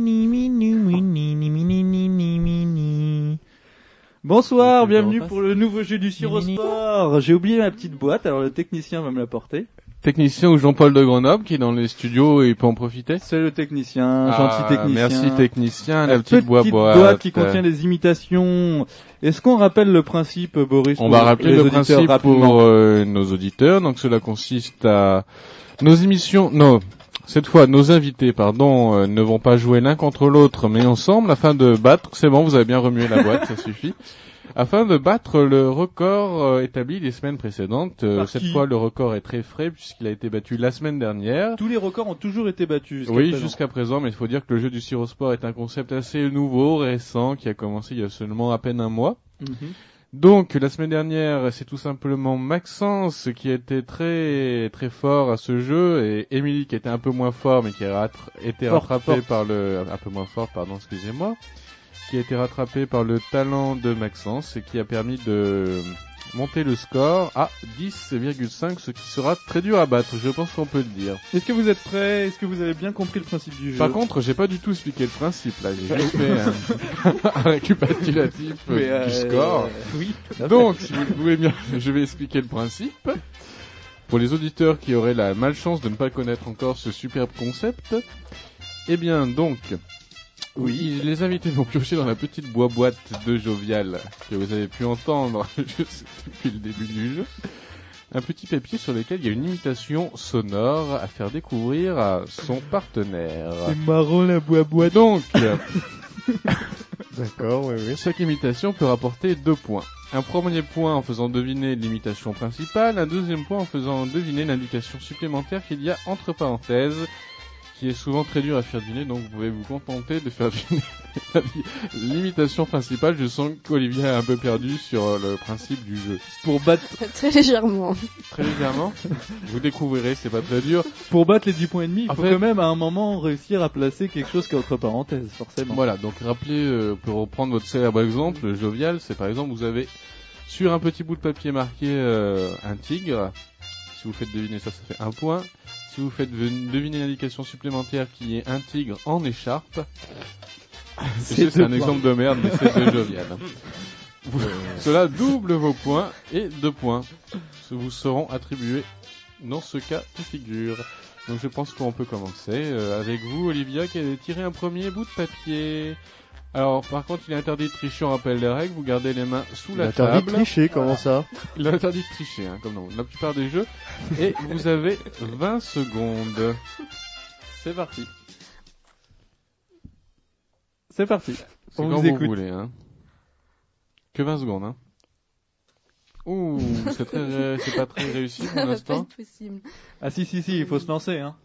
C: Bonsoir, bienvenue pour le nouveau jeu du Sirosport. J'ai oublié ma petite boîte, alors le technicien va me l'apporter.
D: Technicien ou Jean-Paul de Grenoble qui est dans les studios et il peut en profiter.
C: C'est le technicien, gentil technicien.
D: Merci technicien, la petite boîte
C: qui contient des imitations. Est-ce qu'on rappelle le principe, Boris?
D: On va rappeler le principe pour nos auditeurs. Donc cela consiste à nos émissions, cette fois nos invités, ne vont pas jouer l'un contre l'autre mais ensemble afin de battre. C'est bon, vous avez bien remué la boîte, ça suffit. Afin de battre le record établi les semaines précédentes. Cette fois, le record est très frais puisqu'il a été battu la semaine dernière.
C: Tous les records ont toujours été battus
D: jusqu'à présent, mais il faut dire que le jeu du Sirosport est un concept assez nouveau, récent, qui a commencé il y a seulement à peine un mois. Donc, la semaine dernière, c'est tout simplement Maxence qui était très très fort à ce jeu et Émilie qui était un peu moins fort mais qui a été rattrapée par un peu moins fort, excusez-moi. Qui a été rattrapé par le talent de Maxence et qui a permis de monter le score à 10,5, ce qui sera très dur à battre, je pense qu'on peut le dire.
C: Est-ce que vous êtes prêts? Est-ce que vous avez bien compris le principe du jeu?
D: Par contre, j'ai pas du tout expliqué le principe, là. J'ai juste fait un récapitulatif du score.
C: Oui.
D: Donc, si vous le voulez bien, je vais expliquer le principe. Pour les auditeurs qui auraient la malchance de ne pas connaître encore ce superbe concept, eh bien, donc... Oui, les invités vont piocher dans la petite boîte de Jovial que vous avez pu entendre depuis le début du jeu. Un petit papier sur lequel il y a une imitation sonore à faire découvrir à son partenaire.
C: C'est marrant la boîte.
D: Donc,
E: d'accord, oui.
D: Chaque imitation peut rapporter 2 points. Un premier point en faisant deviner l'imitation principale, un deuxième point en faisant deviner l'indication supplémentaire qu'il y a entre parenthèses, qui est souvent très dur à faire deviner, donc vous pouvez vous contenter de faire deviner l'imitation principale. Je sens qu'Olivier est un peu perdu sur le principe du jeu.
C: Pour battre...
G: Très légèrement.
D: Très légèrement. Vous découvrirez, c'est pas très dur.
C: Pour battre les 10 points et demi, il faut
D: fait,
C: quand même à un moment réussir à placer quelque chose qui est entre parenthèses, forcément.
D: Voilà, donc rappelez, pour reprendre votre célèbre exemple, jovial, c'est par exemple, vous avez sur un petit bout de papier marqué un tigre. Si vous faites deviner ça, ça fait 1 point. Si vous faites deviner l'indication supplémentaire qui est un tigre en écharpe, c'est un exemple de merde, mais c'est de jovial. Cela double vos points et 2 points vous seront attribués dans ce cas de figure. Donc je pense qu'on peut commencer avec vous, Olivia, qui a tiré un premier bout de papier. Alors, par contre, il est interdit de tricher, on rappelle les règles, vous gardez les mains sous la table.
E: Il est interdit de tricher, comment ça?
D: Il est interdit de tricher, hein, comme dans la plupart des jeux. Et vous avez 20 secondes. C'est parti.
C: C'est parti.
D: C'est
C: On
D: quand
C: vous
D: vous
C: écoute.
D: voulez, hein. Que 20 secondes, hein. Ouh, c'est pas très réussi pour
G: Ça va pas
D: l'instant.
G: être possible.
C: Ah si, il faut se lancer, hein.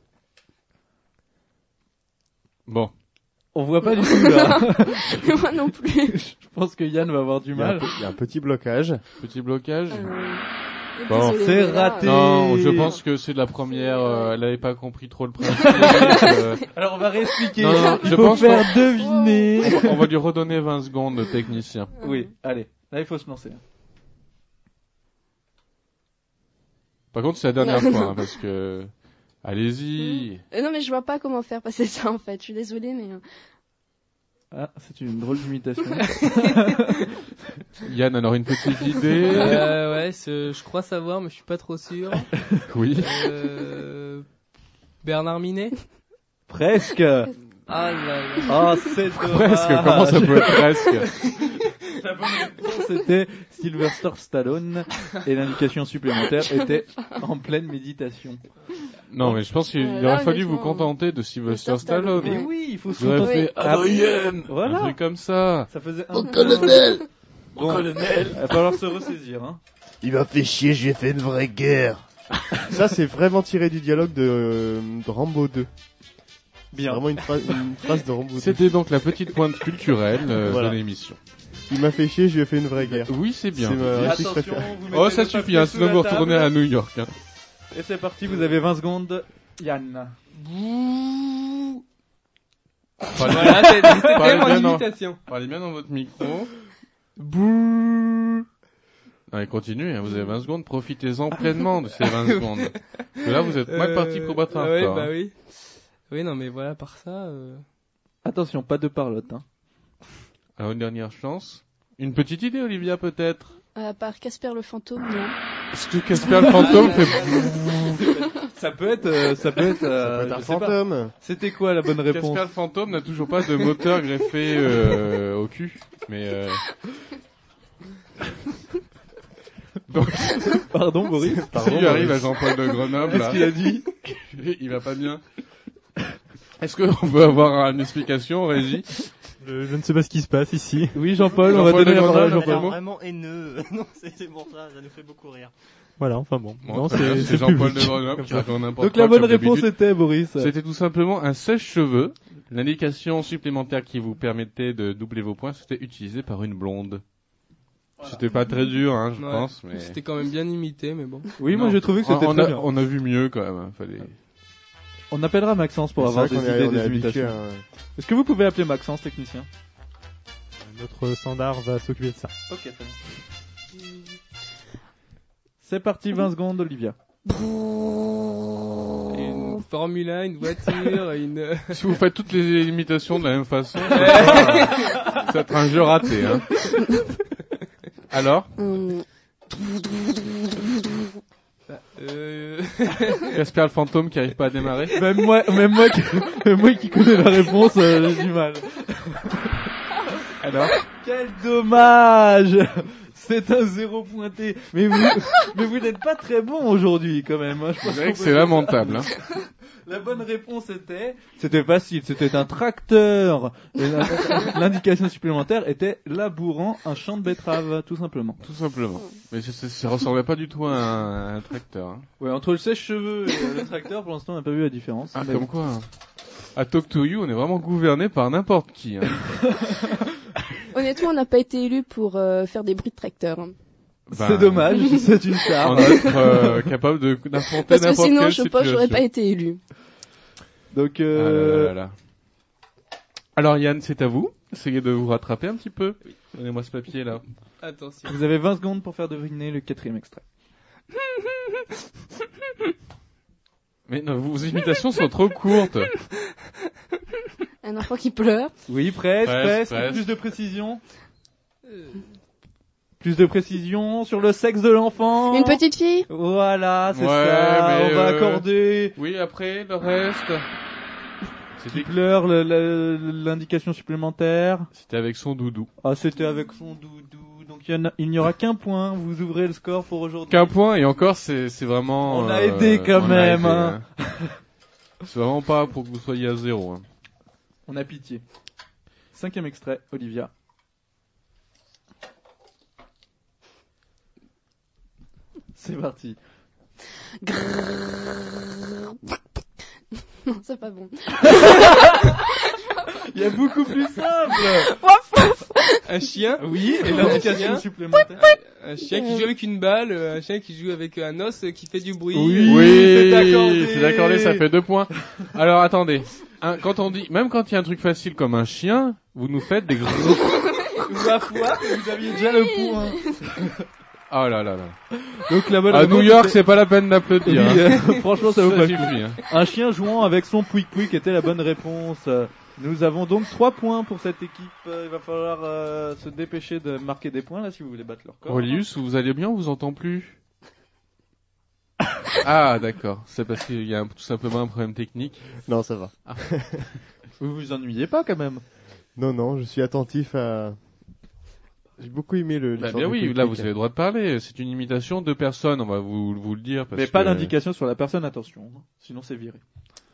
D: Bon.
C: On voit pas du tout, là.
G: Moi non plus.
C: Je pense que Yann va avoir du mal.
E: Il y a un petit blocage.
D: Petit blocage.
C: Bon,
G: désolé,
C: c'est
G: mais là,
C: raté.
D: Non, je pense que c'est de la première, elle avait pas compris trop le principe.
C: Alors on va réexpliquer.
D: Non,
C: Il
D: je
C: faut
D: pense
C: faire deviner.
D: On va lui redonner 20 secondes, technicien.
C: Oui, allez. Là, il faut se lancer.
D: Par contre, c'est la dernière fois, hein, parce que... Allez-y.
G: Non, mais je vois pas comment faire passer ça en fait. Je suis désolée, mais.
C: Ah, c'est une drôle d'imitation.
D: Yann, alors une petite idée.
H: Ouais, je crois savoir, mais je suis pas trop sûr.
D: Oui.
H: Bernard Minet.
C: Presque.
H: Ah là là.
C: Ah, c'est dommage.
D: Presque, comment ça peut être presque?
C: La bonne réponse était Sylvester Stallone et l'indication supplémentaire était en pleine méditation.
D: Non, mais je pense qu'il
G: là,
D: aurait fallu
G: honnêtement,
D: vous contenter de Sylvester Stallone.
C: Mais oui, il faut se
D: Vous aurez
C: contenter.
D: fait Adrien,
C: Voilà.
D: un truc comme ça.
C: Ça faisait un
E: Mon colonel!
C: Bon, colonel. Il va falloir se ressaisir, hein.
E: Il m'a fait chier, je lui ai fait une vraie guerre. Ça, c'est vraiment tiré du dialogue de Rambo 2.
C: Bien.
E: C'est vraiment une phrase de Rambo 2.
D: C'était donc la petite pointe culturelle
E: Voilà.
D: de l'émission.
E: Il m'a fait chier, je lui ai fait une vraie guerre.
D: Oui, c'est bien.
E: C'est ma réplique
C: Attention,
E: préférée.
C: vous mettez
D: Oh, ça
C: le
D: suffit,
C: papier
D: hein,
C: sous
D: sinon
C: la
D: vous
C: table.
D: retournez à New York. Hein.
C: Et c'est parti, vous avez 20 secondes. Yann.
H: Voilà, c'était
D: Parlez
H: mon
D: bien dans-
H: imitation.
D: Parlez bien dans votre micro. Bouh. Allez, continuez, hein, vous avez 20 secondes, profitez-en pleinement de ces 20 secondes. Parce que là, vous êtes mal parti pour battre un
H: Ouais,
D: record.
H: bah
D: hein.
H: oui. Oui, non, mais voilà, par ça.
C: Attention, pas de parlotte, hein.
D: Alors, une dernière chance. Une petite idée, Olivia, peut-être?
G: À part Casper le fantôme, non.
D: Est-ce que Casper le fantôme fait...
C: Ça peut être un
E: un
C: je sais pas.
E: fantôme.
C: C'était quoi la bonne réponse?
D: Casper le fantôme n'a toujours pas de moteur greffé au cul. Mais donc,
C: Pardon, Boris.
D: si il arrive à Jean-Paul de Grenoble,
C: Qu'est-ce
D: là,
C: qu'il a dit?
D: il va pas bien. Est-ce qu'on peut avoir une explication, Régie?
J: Je ne sais pas ce qui se passe ici.
C: Oui, Jean-Paul, on va
D: Jean-Paul
C: donner la
D: de
C: parole à
D: Grenoble,
C: Jean-Paul.
D: mot
O: Vraiment haineux. Non, c'est pour ça nous fait beaucoup rire.
J: Voilà, enfin bon.
D: Bon,
J: Non,
D: très bien, c'est
J: c'est
D: Jean-Paul de
J: public.
D: Grenoble
J: Comme
D: qui
J: ça.
D: raconte n'importe
C: Donc
D: quoi.
C: la bonne
D: comme
C: réponse
D: d'habitude.
C: était, Boris.
D: C'était tout simplement un sèche-cheveux. L'indication supplémentaire qui vous permettait de doubler vos points, c'était utilisé par une blonde. C'était pas très dur, hein, je
H: Ouais.
D: pense, mais...
H: C'était quand même bien imité, mais bon.
C: Oui, moi
D: Non.
C: j'ai trouvé que c'était
D: on
C: très
D: a,
C: bien.
D: on a vu mieux quand même, hein, fallait...
C: On appellera Maxence pour
E: C'est
C: avoir
E: vrai
C: des
E: qu'on est-
C: idées
E: on est
C: des
E: habitué
C: imitations.
E: à-
C: Est-ce que vous pouvez appeler Maxence, technicien?
J: Notre standard va s'occuper de ça.
C: Ok, très bien. C'est parti, 20 secondes, Olivia.
H: Une Formule 1, une voiture, une...
D: Si vous faites toutes les imitations de la même façon, ça va être un jeu raté, hein. Alors? Casper le fantôme qui arrive pas à démarrer?
C: Même moi qui connais la réponse, j'ai du mal.
D: Alors
C: Quel dommage. C'est un 0 pointé. Mais vous n'êtes pas très bon aujourd'hui quand même. Hein.
D: C'est vrai que c'est lamentable. Hein.
C: La bonne réponse c'était facile, c'était un tracteur. Et l'indication supplémentaire était labourant un champ de betterave, tout simplement.
D: Tout simplement. Mais ça ressemblait pas du tout à un tracteur. Hein.
C: Ouais, entre le sèche-cheveux et le tracteur, pour l'instant, on n'a pas vu la différence.
D: Ah, comme quoi. À Talk to You, on est vraiment gouverné par n'importe qui. Hein.
G: Honnêtement, on n'a pas été élu pour faire des bruits de tracteur.
C: C'est dommage, c'est une charme.
D: On doit être capable d'affronter
G: Parce que
D: n'importe
G: sinon,
D: quelle
G: je pense que j'aurais
D: situation.
G: pas été élu.
C: Donc,
D: Alors Yann, c'est à vous. Essayez de vous rattraper un petit peu. Donnez-moi ce papier là.
H: Attention.
C: Vous avez 20 secondes pour faire deviner le 4e extrait.
D: Mais non, vos imitations sont trop courtes.
G: Un enfant qui pleure.
C: Oui, presque. Plus de précision. Plus de précision sur le sexe de l'enfant.
G: Une petite fille.
C: Voilà, c'est
D: Ouais,
C: ça.
D: mais
C: On va accorder.
D: Oui, après, le reste.
C: Qui pleure, l'indication supplémentaire.
D: C'était avec son doudou.
C: Ah, c'était avec son doudou. Donc il n'y aura qu'un point. Vous ouvrez le score pour aujourd'hui.
D: Qu'un point, et encore, c'est vraiment...
C: On a aidé quand même.
D: Hein. C'est vraiment pas pour que vous soyez à 0. Hein.
C: On a pitié. 5e extrait, Olivia. C'est parti.
G: Non, c'est pas bon.
C: Il y a beaucoup plus simple.
H: Un chien.
C: Oui, et l'indication supplémentaire.
H: Un chien qui joue avec une balle, un chien qui joue avec un os qui fait du bruit.
D: Oui, c'est accordé, ça fait 2 points. Alors attendez, quand on dit, même quand il y a un truc facile comme un chien, vous nous faites des gros...
C: Ma foi, vous aviez déjà le point.
D: Oh là là là.
C: Donc la bonne
D: à
C: réponse,
D: New York, c'est pas la peine d'applaudir.
C: Oui,
D: hein.
C: Franchement, ça vaut pas le coup.
D: suffit. Hein.
C: Un chien jouant avec son pouic pouic était la bonne réponse. Nous avons donc 3 points pour cette équipe. Il va falloir se dépêcher de marquer des points là si vous voulez battre leur corps.
D: Aurelius, vous allez bien, on vous entend plus. Ah d'accord, c'est parce qu'il y a tout simplement un problème technique.
E: Non, ça va.
D: Ah.
C: Vous vous ennuyez pas quand même.
E: Non, je suis attentif à... J'ai beaucoup aimé le...
D: Bah bien oui, là vous avez le droit de parler. C'est une imitation de personne, on va vous le dire. Parce
C: Mais pas
D: que...
C: d'indication sur la personne, attention. Sinon c'est viré.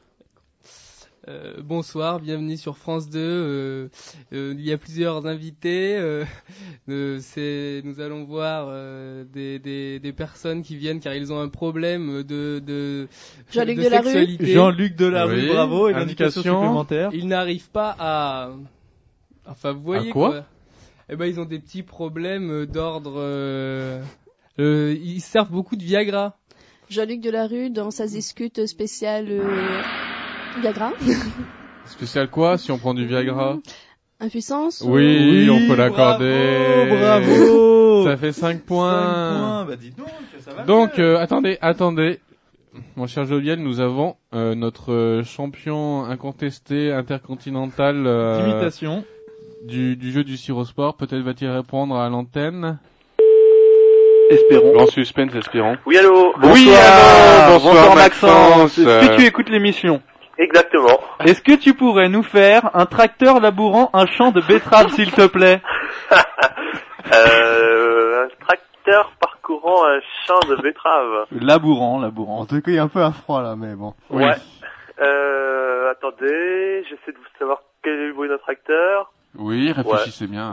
H: Bonsoir, bienvenue sur France 2. Il y a plusieurs invités. Nous allons voir des personnes qui viennent car ils ont un problème de
G: Jean-Luc
H: de
G: Delarue.
H: sexualité.
C: Jean-Luc Delarue,
D: Oui.
C: bravo. Et l'indication
D: Indication.
C: supplémentaire.
H: Ils n'arrivent pas à... Enfin, vous voyez
D: À quoi
H: Eh ben, ils ont des petits problèmes d'ordre... ils servent beaucoup de Viagra.
G: Jean-Luc Delarue dans sa discute spéciale Viagra.
D: Spécial quoi si on prend du Viagra?
G: Impuissance.
D: Oui, on peut l'accorder.
C: Bravo.
D: Ça fait 5 points.
C: 5 points. Bah dites donc, ça va.
D: Donc, attendez. Mon cher Joviel, nous avons notre champion incontesté intercontinental
C: Imitation.
D: du jeu du Sirosport. Peut-être va-t-il répondre à l'antenne.
K: Espérons.
D: Grand suspense, espérons.
K: Oui, allô.
C: Oui, alors,
D: bonsoir
C: Maxence. Est-ce que tu écoutes l'émission?
K: Exactement.
C: Est-ce que tu pourrais nous faire un tracteur labourant un champ de betteraves, s'il te plaît?
K: Un tracteur parcourant un champ de betteraves.
C: Labourant.
E: En tout cas, il y a un peu un froid là, mais bon.
D: Oui.
K: Ouais. Attendez, j'essaie de vous savoir quel est le bruit d'un tracteur.
D: Oui, réfléchissez bien.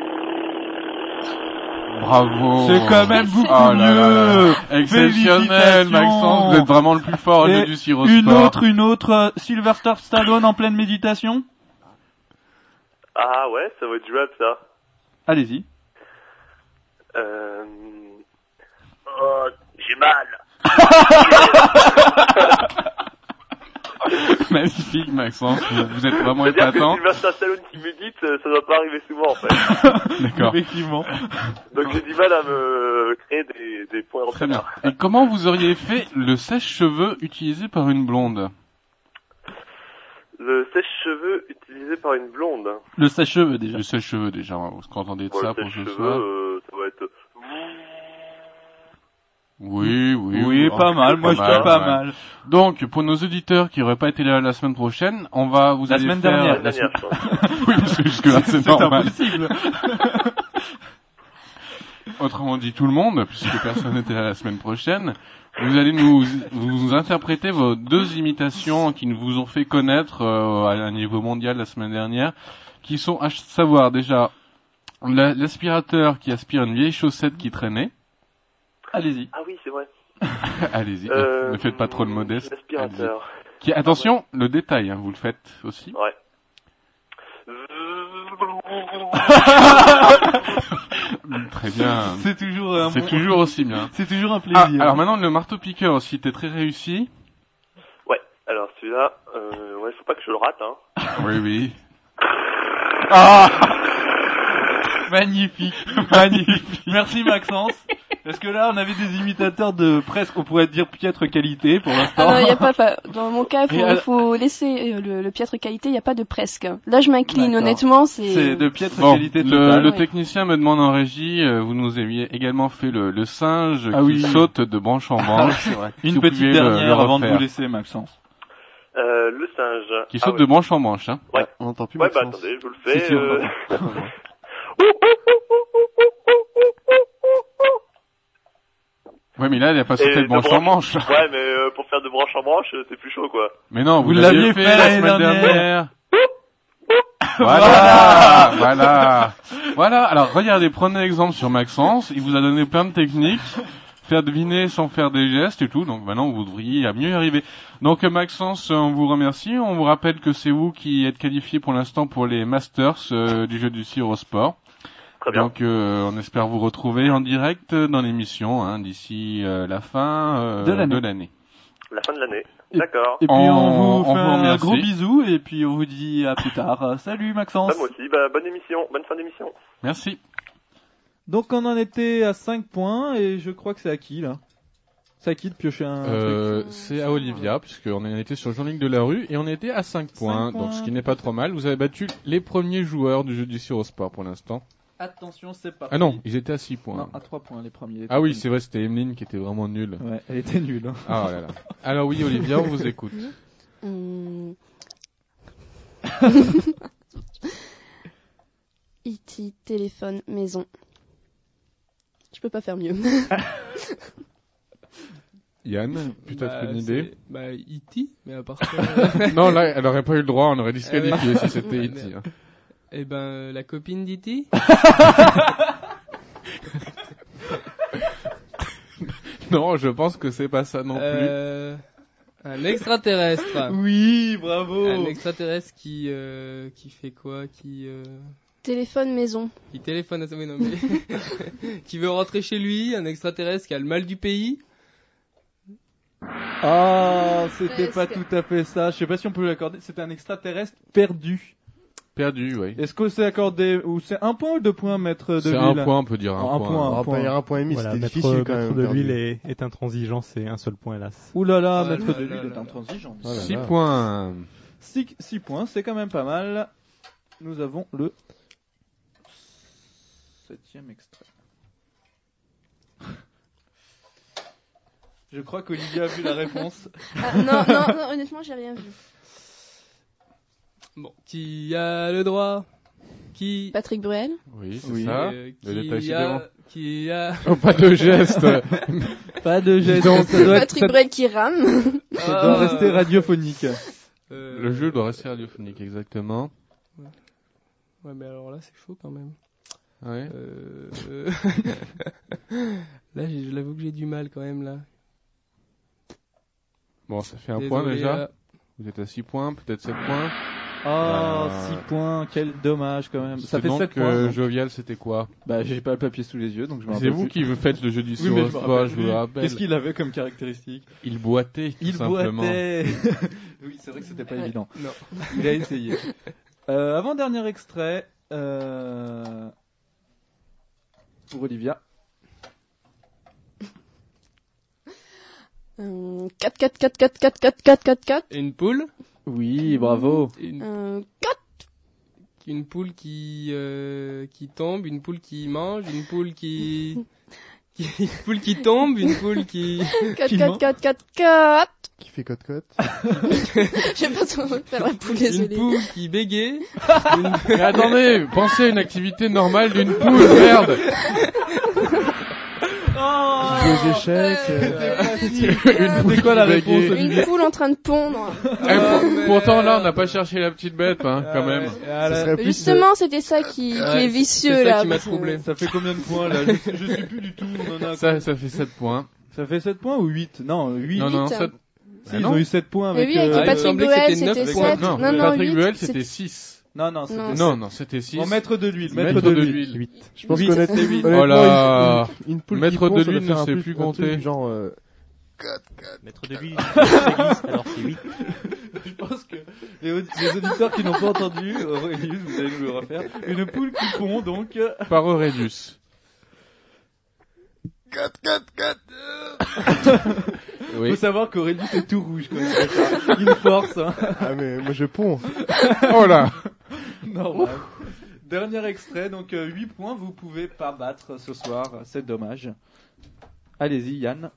D: Bravo.
C: C'est quand même beaucoup
D: mieux.
C: mieux.
D: Exceptionnel,
C: Félicitations.
D: Maxence. Vous êtes vraiment le plus fort au jeu
C: Et
D: du Sirosport.
C: Une autre Sylvester Stallone en pleine méditation.
K: Ah ouais, ça va être jouable ça.
C: Allez-y.
K: Oh, j'ai mal.
D: Magnifique, Maxence. Vous êtes vraiment
K: C'est-à-dire que
D: épatant.
K: Sylvester Stallone qui médite, ça doit pas arriver souvent en fait.
D: D'accord.
C: Effectivement.
K: Donc j'ai du mal à me créer des points de
D: Très bien.
K: repère.
D: Et comment vous auriez fait le sèche-cheveux utilisé par une blonde?
K: Le sèche-cheveux utilisé par une blonde.
C: Le sèche-cheveux déjà.
D: Le sèche-cheveux déjà, vous entendez de
K: Bon,
D: ça
K: le
D: pour ce
K: sèche-cheveux,
D: soir.
K: ça va être...
D: Oui.
P: est pas mal, moi je trouve pas mal.
D: Donc, pour nos auditeurs qui auraient pas été là la semaine prochaine, on va vous
P: La semaine dernière.
D: La semaine... Oui, parce que jusque-là, c'est normal.
P: Impossible.
D: Autrement dit, tout le monde, puisque personne n'était là la semaine prochaine, vous allez vous interpréter vos 2 imitations qui vous ont fait connaître à un niveau mondial la semaine dernière, qui sont à savoir déjà l'aspirateur qui aspire une vieille chaussette qui traînait.
P: Allez-y.
L: Ah oui, c'est vrai.
D: Allez-y, ne faites pas trop le modeste.
L: L'aspirateur.
D: Attention, le détail, hein, vous le faites aussi.
L: Ouais.
D: Très bien.
P: C'est toujours
D: c'est toujours aussi bien.
P: C'est toujours un plaisir.
D: Alors maintenant le marteau piqueur aussi, t'es très réussi.
L: Ouais. Alors celui-là, ouais, faut pas que je le rate, hein.
D: Oui.
P: Ah magnifique. Merci Maxence. Parce que là, on avait des imitateurs de presque, on pourrait dire piètre qualité pour l'instant.
G: Ah non, y a pas, dans mon cas, faut laisser le piètre qualité, il n'y a pas de presque. Là, je m'incline, honnêtement, c'est
P: de piètre qualité totale.
D: Le technicien me demande en régie, vous nous aviez également fait le singe qui saute de branche en branche.
P: C'est vrai. Une petite dernière avant de vous laisser, Maxence.
L: Le singe.
D: Qui saute de branche en branche, hein.
L: Ouais.
E: On n'entend plus
L: Ouais,
E: Maxence.
L: bah attendez, je vous le fais.
D: Ouais, mais là, il a pas sauté de branche en branche.
L: Ouais, mais pour faire de branche en branche, c'est plus chaud, quoi.
D: Mais non,
P: vous l'aviez fait
D: la semaine dernière. Voilà. Alors, regardez, prenez l'exemple sur Maxence. Il vous a donné plein de techniques. Faire deviner sans faire des gestes et tout. Donc maintenant, vous devriez mieux y arriver. Donc Maxence, on vous remercie. On vous rappelle que c'est vous qui êtes qualifié pour l'instant pour les Masters du jeu du Eurosport.
L: Très bien.
D: Donc on espère vous retrouver en direct dans l'émission d'ici la fin de l'année.
L: La fin de l'année. D'accord.
P: Et puis on vous fait un
D: remercie.
P: gros bisou et puis on vous dit à plus tard. Salut Maxence.
L: Moi aussi, bonne émission, bonne fin d'émission.
D: Merci.
C: Donc on en était à 5 points et je crois que c'est à qui là? C'est à qui de piocher un truc?
D: C'est à Olivia puisqu'on en était sur Jean-Luc Delarue et on était à 5 points, donc ce qui n'est pas trop mal. Vous avez battu les premiers joueurs du jeu du Eurosport pour l'instant.
C: Attention, c'est parti.
D: Ah non, ils étaient à 6 points.
C: Non, à 3 points les premiers.
D: Ah oui, c'est vrai, c'était Emeline qui était vraiment nulle.
C: Ouais, elle était nulle. Hein.
D: Ah là là. Alors oui, Olivia, on vous écoute.
G: E.T. téléphone maison. Je peux pas faire mieux.
D: Yann, peut-être une idée?
H: E.T. mais à part ça...
D: Non, là, elle aurait pas eu le droit, on aurait disqualifié si c'était E.T. Hein.
H: Eh ben, la copine d'E.T.
D: Non, je pense que c'est pas ça non plus.
H: Un extraterrestre.
C: Oui, bravo.
H: Un extraterrestre qui fait quoi?
G: Téléphone maison.
H: Qui téléphone à sa maison, mais qui veut rentrer chez lui, un extraterrestre qui a le mal du pays.
C: Ah, c'était pas tout à fait ça. Je sais pas si on peut l'accorder. C'était un extraterrestre perdu.
D: Perdu, oui.
C: Est-ce que c'est accordé ou c'est 1 point ou 2 points, maître de
D: C'est
C: l'huile?
D: 1 point, on peut dire 1 point.
E: On peut dire 1 point et demi,
J: Voilà,
E: c'était difficile quand même.
J: Maître de l'huile est intransigeant, c'est un seul point hélas.
C: Ouh là là, maître de l'huile est intransigeant.
D: 6 points.
C: 6 points, c'est quand même pas mal. Nous avons le 7e extrait. Je crois qu'Olivia a vu la réponse.
G: Non, honnêtement, j'ai rien vu.
H: Bon, qui a le droit? Qui?
G: Patrick Bruel.
D: Oui, c'est ça. Le détail suivant.
H: Qui a...
D: Oh, pas de geste.
C: Pas de geste.
G: Patrick Bruel qui rame.
C: Ça doit rester radiophonique.
D: Le jeu doit rester radiophonique, exactement.
H: Ouais, mais alors là, c'est chaud quand même.
D: Ouais.
H: Là, je l'avoue que j'ai du mal quand même, là.
D: Bon, ça fait 1 point déjà. Vous êtes à 6 points, peut-être 7 points.
C: Oh, 6 points, quel dommage quand même. Ça fait
D: donc
C: 7 points.
D: Jovial, c'était quoi?
C: Bah, j'ai pas le papier sous les yeux, donc je me rappelle.
D: C'est vous qui faites le jeu du
C: oui, mais
D: Eurosport, je vous rappelle.
C: Qu'est-ce qu'il avait comme caractéristique?
D: Il boitait, tout simplement.
C: Oui, c'est vrai que c'était pas évident.
H: Non.
C: Il a essayé. Avant-dernier extrait, pour Olivia.
G: 4.
H: Une poule?
C: Oui, bravo.
H: Une poule qui tombe, une poule qui mange, une poule qui qui tombe, une poule qui...
G: Cut.
E: Qui fait cote-cote.
G: Je sais pas trop faire la poule, désolé.
H: Une poule qui bégaye.
D: Mais attendez, pensez à une activité normale d'une poule, merde.
E: Jouer aux échecs.
C: C'est quoi la réponse, Olivier?
G: Une poule en train de pondre.
D: Pourtant là, on n'a pas cherché la petite bête, hein, quand même.
G: Justement, c'était ça qui est vicieux là.
H: C'est ça qui m'a troublé.
C: Ça fait combien de points là? Je sais plus du tout.
D: Ça fait 7 points.
C: Ça fait 7 points ou 8? Non, 8.
D: Non, 7.
C: Si, ils ont eu 7 points avec...
G: Oui, avec Patrick Bruel, c'était 7.
D: Non, Patrick Bruel, c'était 6.
C: Non,
D: c'était 6.
C: En mètre de l'huile.
D: 8.
E: Je pense qu'on était 8.
D: Oh là,
E: une poule
D: mètre de l'huile ne
E: sait
D: sait plus compter.
E: Genre,
O: Mètre de l'huile, alors c'est 8.
C: Je pense que les auditeurs qui n'ont pas entendu, Aurelius, vous allez nous le refaire. Une poule qui pond, donc...
D: Par Aurelius.
C: Oui. Faut savoir qu'Aurelius est tout rouge quand même. Il force. Hein.
E: Ah mais moi je ponds.
D: Oh là.
C: Normal. Dernier extrait, donc 8 points, vous pouvez pas battre ce soir, c'est dommage. Allez-y Yann.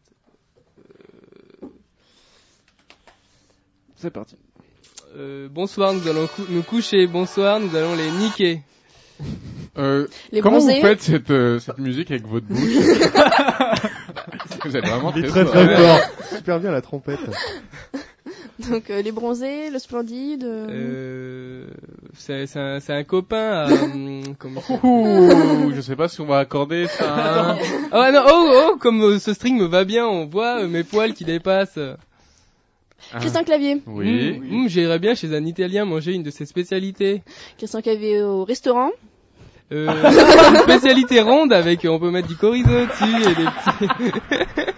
C: C'est parti.
H: Bonsoir, nous allons nous coucher. Bonsoir, nous allons les niquer.
G: Les
D: comment
G: bronzés.
D: vous faites cette musique avec votre bouche? Vous êtes vraiment
E: très fort. Super bien la trompette.
G: Donc les bronzés, le splendide.
H: C'est un copain.
D: Je sais pas si on va accorder ça.
H: Oh non, comme ce string me va bien, on voit mes poils qui dépassent.
G: Christian Clavier.
D: Oui.
H: J'irais bien chez un Italien manger une de ses spécialités.
G: Christian Clavier au restaurant.
H: Une spécialité ronde avec, on peut mettre du chorizo dessus et des petits...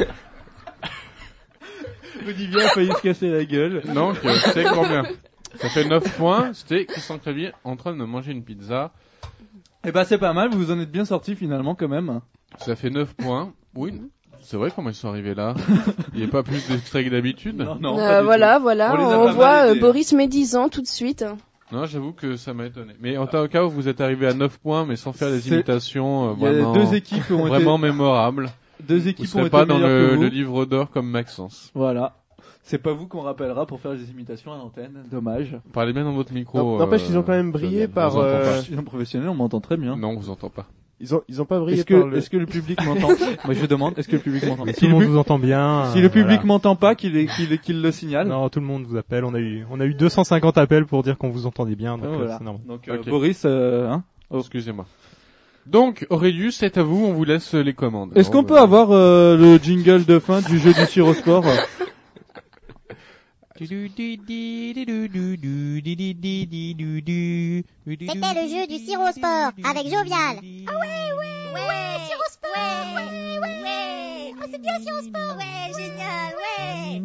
C: Olivier a failli se casser la gueule.
D: Donc, c'est combien? Ça fait 9 points. C'était Christian Clavier en train de manger une pizza.
C: Eh ben, c'est pas mal, vous en êtes bien sortis finalement quand même.
D: Ça fait 9 points. Oui. C'est vrai comment ils sont arrivés là. Il n'y a pas plus d'extraits que d'habitude.
C: Non.
G: Voilà. On voit Boris médisant tout de suite.
D: Non, j'avoue que ça m'a étonné. Mais en tant cas où vous êtes arrivé à 9 points, mais sans faire des imitations vraiment,
C: deux équipes ont
D: vraiment mémorables.
C: Deux équipes
D: vous
C: ont été
D: pas dans
C: meilleures que vous.
D: le livre d'or comme Maxence.
C: Voilà. C'est pas vous qu'on rappellera pour faire des imitations à l'antenne. Dommage.
D: Parlez bien dans votre micro.
E: N'empêche qu'ils ont quand même brillé par...
C: Je suis un professionnel, on m'entend très bien.
D: Non, on vous entend pas.
E: Ils ont pas brillé
C: Est-ce que le public m'entend? Moi je demande, est-ce que le public m'entend?
J: Si tout le monde vous entend bien.
C: Si le public m'entend pas, qu'il le signale.
J: Non, tout le monde vous appelle. On a eu 250 appels pour dire qu'on vous entendait bien. Donc
C: voilà.
J: c'est normal.
C: Donc
D: Okay.
C: Boris,
D: Excusez-moi. Donc Aurelius, c'est à vous. On vous laisse les commandes.
C: Est-ce qu'on peut avoir le jingle de fin du jeu du Sirosport?
M: C'était le jeu du Sirosport avec Jovial. Ah ouais, Sirosport. Ouais. Oh, c'est bien Sirosport. Ouais, génial, ouais.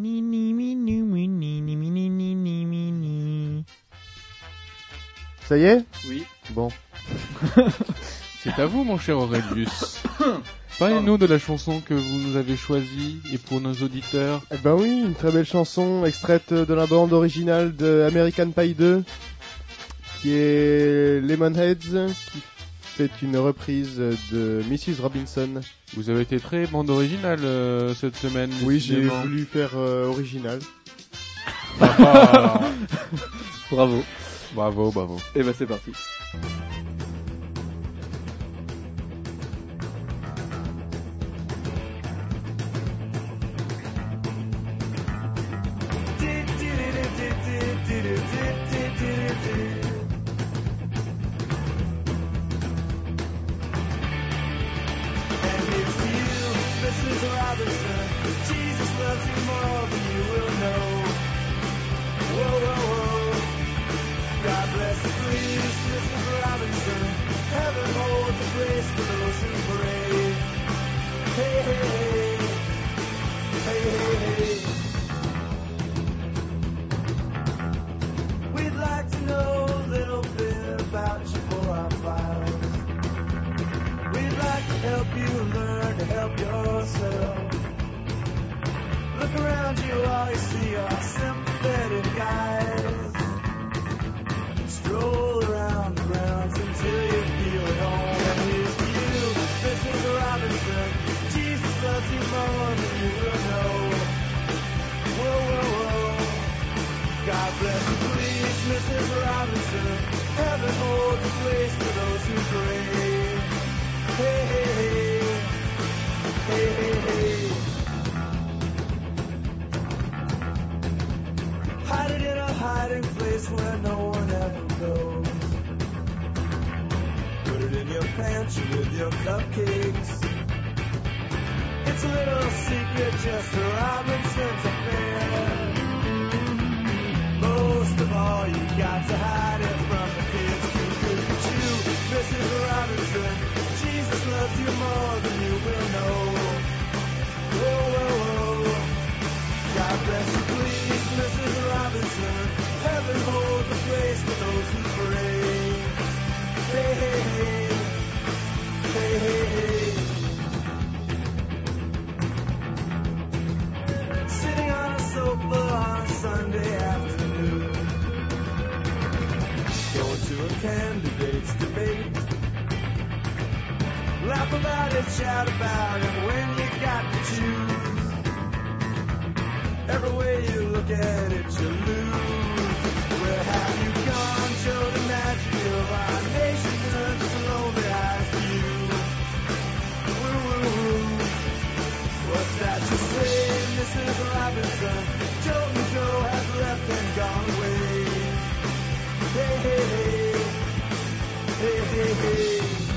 E: Ça y est?
C: Oui.
E: Bon.
D: C'est à vous, mon cher Aurelius. Parlez-nous de la chanson que vous nous avez choisie et pour nos auditeurs.
E: Eh ben oui, une très belle chanson extraite de la bande originale de American Pie 2 qui est Lemonheads qui fait une reprise de Mrs. Robinson.
D: Vous avez été très bande originale cette semaine.
E: Oui, j'ai
D: décidément.
E: voulu faire original.
C: Bravo.
D: Bravo.
C: Et ben c'est parti.
F: We'd like to know a little bit about you for our files. We'd like to help you learn to help yourself. Look around you, all you see are sympathetic guys. Stroll around the grounds until you feel at home. And here's to you, Mrs. Robinson. where no one ever goes. Put it in your pantry with your cupcakes. It's a little secret just for Robinson's affair. Most of all, you got to hide it from the kids. Look at you, Mrs. Robinson. Jesus loves you more than you will know. Whoa, whoa, whoa. God bless you, please, Mrs. Robinson. Heaven holds a place for those who pray. Hey, hey, hey. Hey, hey, hey. Sitting on a sofa on a Sunday afternoon, going to a candidate's debate. Laugh about it, shout about it when you got to choose. Every way you look at it, you lose. Where have you gone? Show the magic of our nation. Just lonely eyes to you. Woo, woo, woo. What's that you say, Mrs. Robinson? Joe and Joe have left and gone away. Hey, hey, hey. Hey, hey, hey.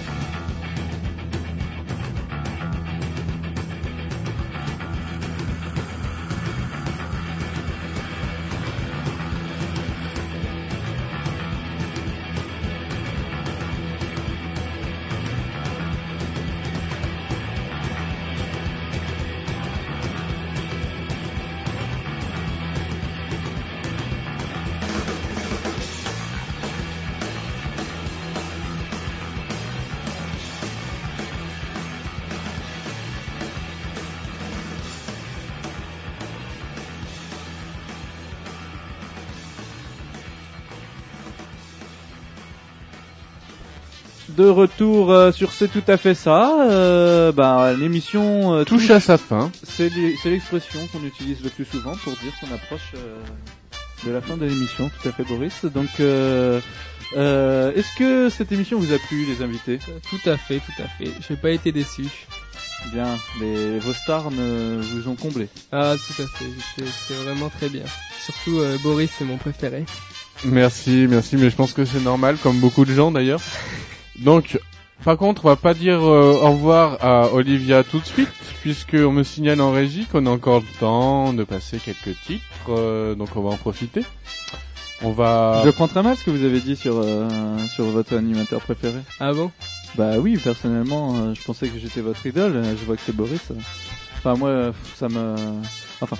C: De retour sur C'est tout à fait ça. L'émission
D: touche à sa fin.
C: C'est l'expression qu'on utilise le plus souvent pour dire qu'on approche de la fin de l'émission. Tout à fait, Boris. Donc, est-ce que cette émission vous a plu, les invités?
H: Tout à fait. J'ai pas été déçu.
C: Bien, vos stars vous ont comblé.
H: Ah, tout à fait. C'est vraiment très bien. Surtout Boris, c'est mon préféré.
D: Merci, mais je pense que c'est normal, comme beaucoup de gens d'ailleurs. Donc, par contre, on va pas dire au revoir à Olivia tout de suite, puisqu'on me signale en régie qu'on a encore le temps de passer quelques titres, donc on va en profiter. Je
C: prends très mal ce que vous avez dit sur votre animateur préféré.
H: Ah bon?
C: Bah oui, personnellement, je pensais que j'étais votre idole, je vois que c'est Boris. Enfin, moi, ça me... Enfin...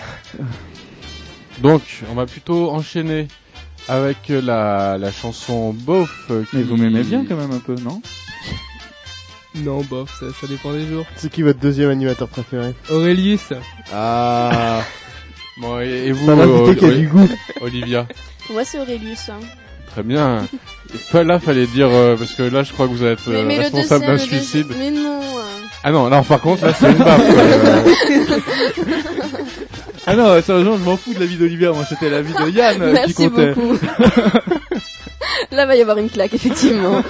D: Donc, on va plutôt enchaîner avec la chanson Bof.
C: Mais vous m'aimez bien quand même un peu, non?
H: Non, bof, ça dépend des jours.
E: C'est qui votre deuxième animateur préféré?
H: Aurelius.
D: Ah. Bon, et vous,
E: qui a du goût.
D: Olivia?
G: Moi, c'est Aurelius.
D: Très bien. Là, fallait dire, parce que là, je crois que vous êtes responsable d'un suicide.
G: Mais non.
D: Ah non, alors par contre, là, c'est une baffe.
C: Ah non, sérieusement, je m'en fous de la vie d'Olivia. Moi, c'était la vie de Yann qui comptait.
G: Merci beaucoup. Là, va y avoir une claque, effectivement.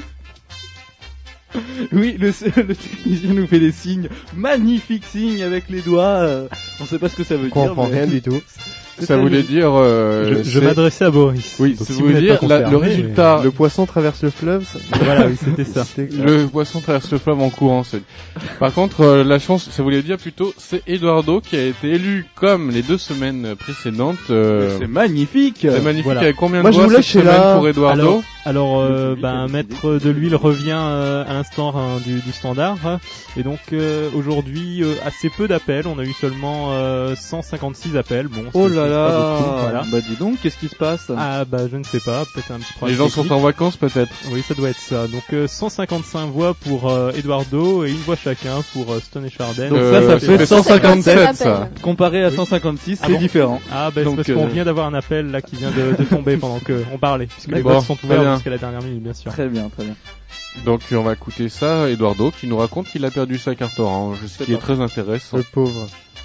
C: Oui, le technicien nous fait des signes, magnifiques signes avec les doigts. On sait pas ce que ça veut dire.
E: On comprend rien du tout.
D: Ça voulait dire...
J: je m'adressais à Boris.
D: Oui, ça voulait dire le résultat...
E: Le poisson traverse le fleuve.
J: Voilà, oui, c'était ça.
D: Le poisson traverse le fleuve en courant. Par contre, la chance, ça voulait dire plutôt, c'est Eduardo qui a été élu comme les 2 semaines précédentes.
C: C'est magnifique.
D: C'est magnifique.
J: Voilà.
D: Avec combien de voix cette semaine pour Eduardo?
J: Alors, un mètre de l'huile revient à l'instant du standard. Et donc, aujourd'hui, assez peu d'appels. On a eu seulement 156 appels. Bon,
C: oh là là.
J: Voilà.
C: Bah dis donc, qu'est-ce qui se passe?
J: Ah bah je ne sais pas, peut-être un petit problème.
D: Les gens
J: technique.
D: sont en vacances peut-être.
J: Oui, ça doit être ça. Donc 155 voix pour Eduardo et une voix chacun pour Stone et Chardin.
C: Donc ça fait 157
G: ça.
C: Comparé à 156, c'est
J: bon
C: différent.
J: Ah bah c'est parce qu'on vient d'avoir un appel là qui vient de tomber pendant que on parlait. Puisque les votes sont ouverts jusqu'à la dernière minute, bien sûr.
C: Très bien, très bien.
D: Donc on va écouter ça, Eduardo qui nous raconte qu'il a perdu sa carte orange, ce qui est très intéressant.
E: Le pauvre.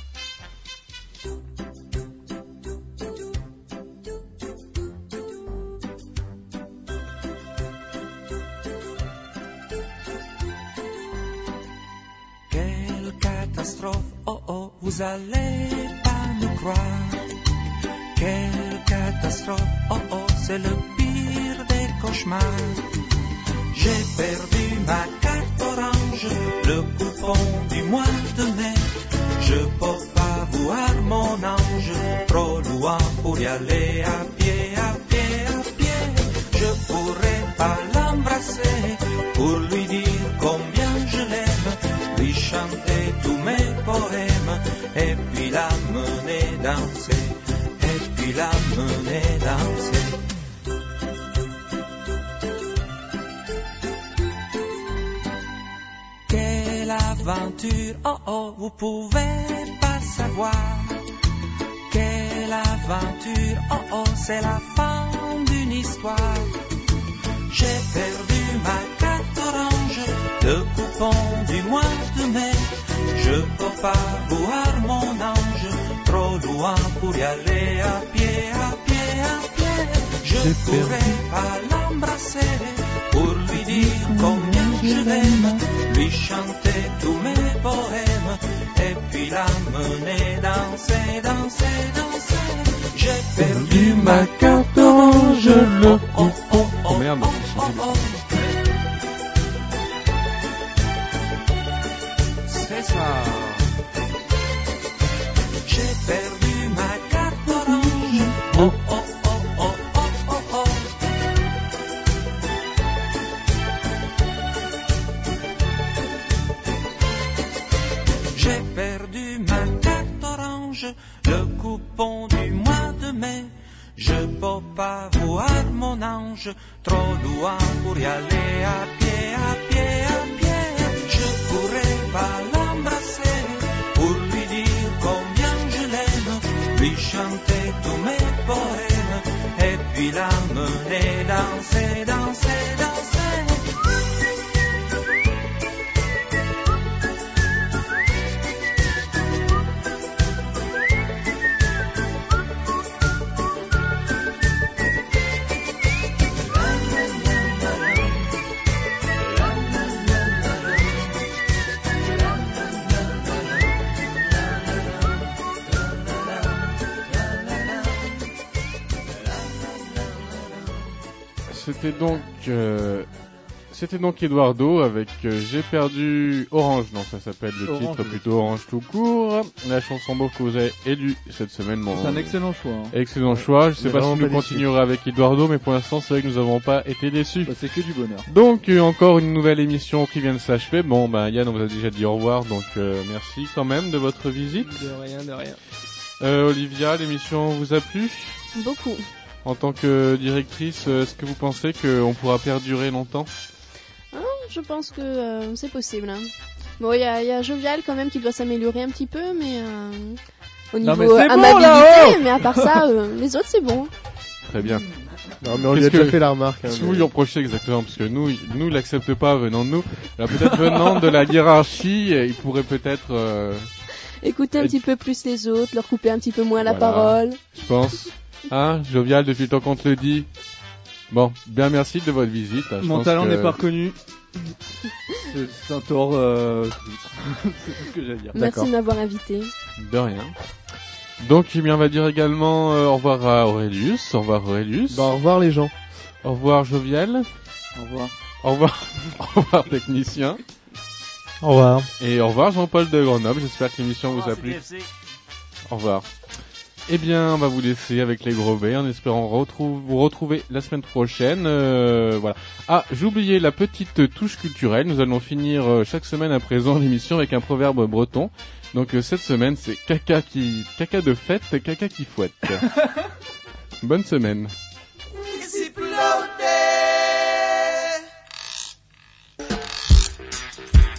F: Quelle catastrophe, oh oh, vous allez pas me croire. Quelle catastrophe, oh oh, c'est le pire des cauchemars. J'ai perdu ma carte orange, le coupon du mois de mai. Je peux pas voir mon ange, trop loin pour y aller à pied, à pied, à pied. Je pourrais pas l'embrasser pour lui dire combien je l'aime, lui chanter tous mes poèmes, et puis la mener danser, et puis la mener danser. Quelle aventure, oh oh, vous pouvez pas savoir. Quelle aventure, oh oh, c'est la fin d'une histoire. J'ai perdu ma carte orange, le coupon du mois de mai. Je peux pas voir mon ange, trop loin pour y aller à pied, à pied, à pied. Je pourrais pas l'embrasser pour lui dire combien je l'aime, lui chanter tous mes poèmes, et puis la mener danser, danser, danser. J'ai perdu ma carte orange, le coupon.
D: Oh merde,
F: c'est ça. J'ai perdu ma carte orange. Oh oh oh oh oh oh oh. J'ai perdu ma carte orange, le coupon du mois de mai. Je peux pas voir mon ange, trop loin pour y aller à pied, à pied, à pied. Je pourrais pas l'embrasser pour lui dire combien je l'aime, lui chanter tous mes poèmes, et puis la mener danser, danser, danser.
D: C'était donc Eduardo avec J'ai perdu Orange, non ça s'appelle le
C: Orange,
D: titre plutôt Orange tout court. La chanson que vous avez élue cette semaine. Bon,
C: c'est un excellent choix. Hein.
D: Excellent choix. Je sais pas si nous continuerons avec Eduardo, mais pour l'instant c'est vrai que nous n'avons pas été déçus.
C: Bah, c'est que du bonheur.
D: Donc encore une nouvelle émission qui vient de s'achever. Bon bah Yann on vous a déjà dit au revoir, donc merci quand même de votre visite.
H: De rien, de rien.
D: Olivia, l'émission vous a plu?
G: Beaucoup.
D: En tant que directrice, est-ce que vous pensez qu'on pourra perdurer longtemps?
G: Je pense que c'est possible. Hein. Bon, il y a Jovial quand même qui doit s'améliorer un petit peu, mais au niveau amabilité, mais à part ça, les autres c'est bon.
D: Très bien.
E: Non, mais on lui a déjà fait la remarque. Hein,
D: si vous lui reprochez exactement, parce que nous, il l'accepte pas venant de nous. Alors peut-être venant de la hiérarchie, il pourrait peut-être
G: écouter un petit peu plus les autres, leur couper un petit peu moins la parole.
D: Je pense. Hein, Jovial, depuis le temps qu'on te le dit. Bon, bien merci de votre visite.
C: Mon talent n'est pas reconnu. C'est un tort. C'est tout ce que j'ai à dire.
G: Merci de m'avoir invité.
D: De rien. Donc, eh bien, on va dire également au revoir à Aurelius. Au revoir Aurelius.
E: Bah, au revoir les gens.
D: Au revoir Jovial.
C: Au revoir.
D: Au revoir. Au revoir technicien.
J: Au revoir.
D: Et au revoir Jean-Paul de Grenoble. J'espère que l'émission vous a plu. Au revoir. Eh bien, on va vous laisser avec les gros B en espérant vous retrouver la semaine prochaine. Voilà. Ah, j'ai oublié la petite touche culturelle. Nous allons finir chaque semaine à présent l'émission avec un proverbe breton. Donc cette semaine, c'est caca de fête, caca qui fouette. Bonne semaine.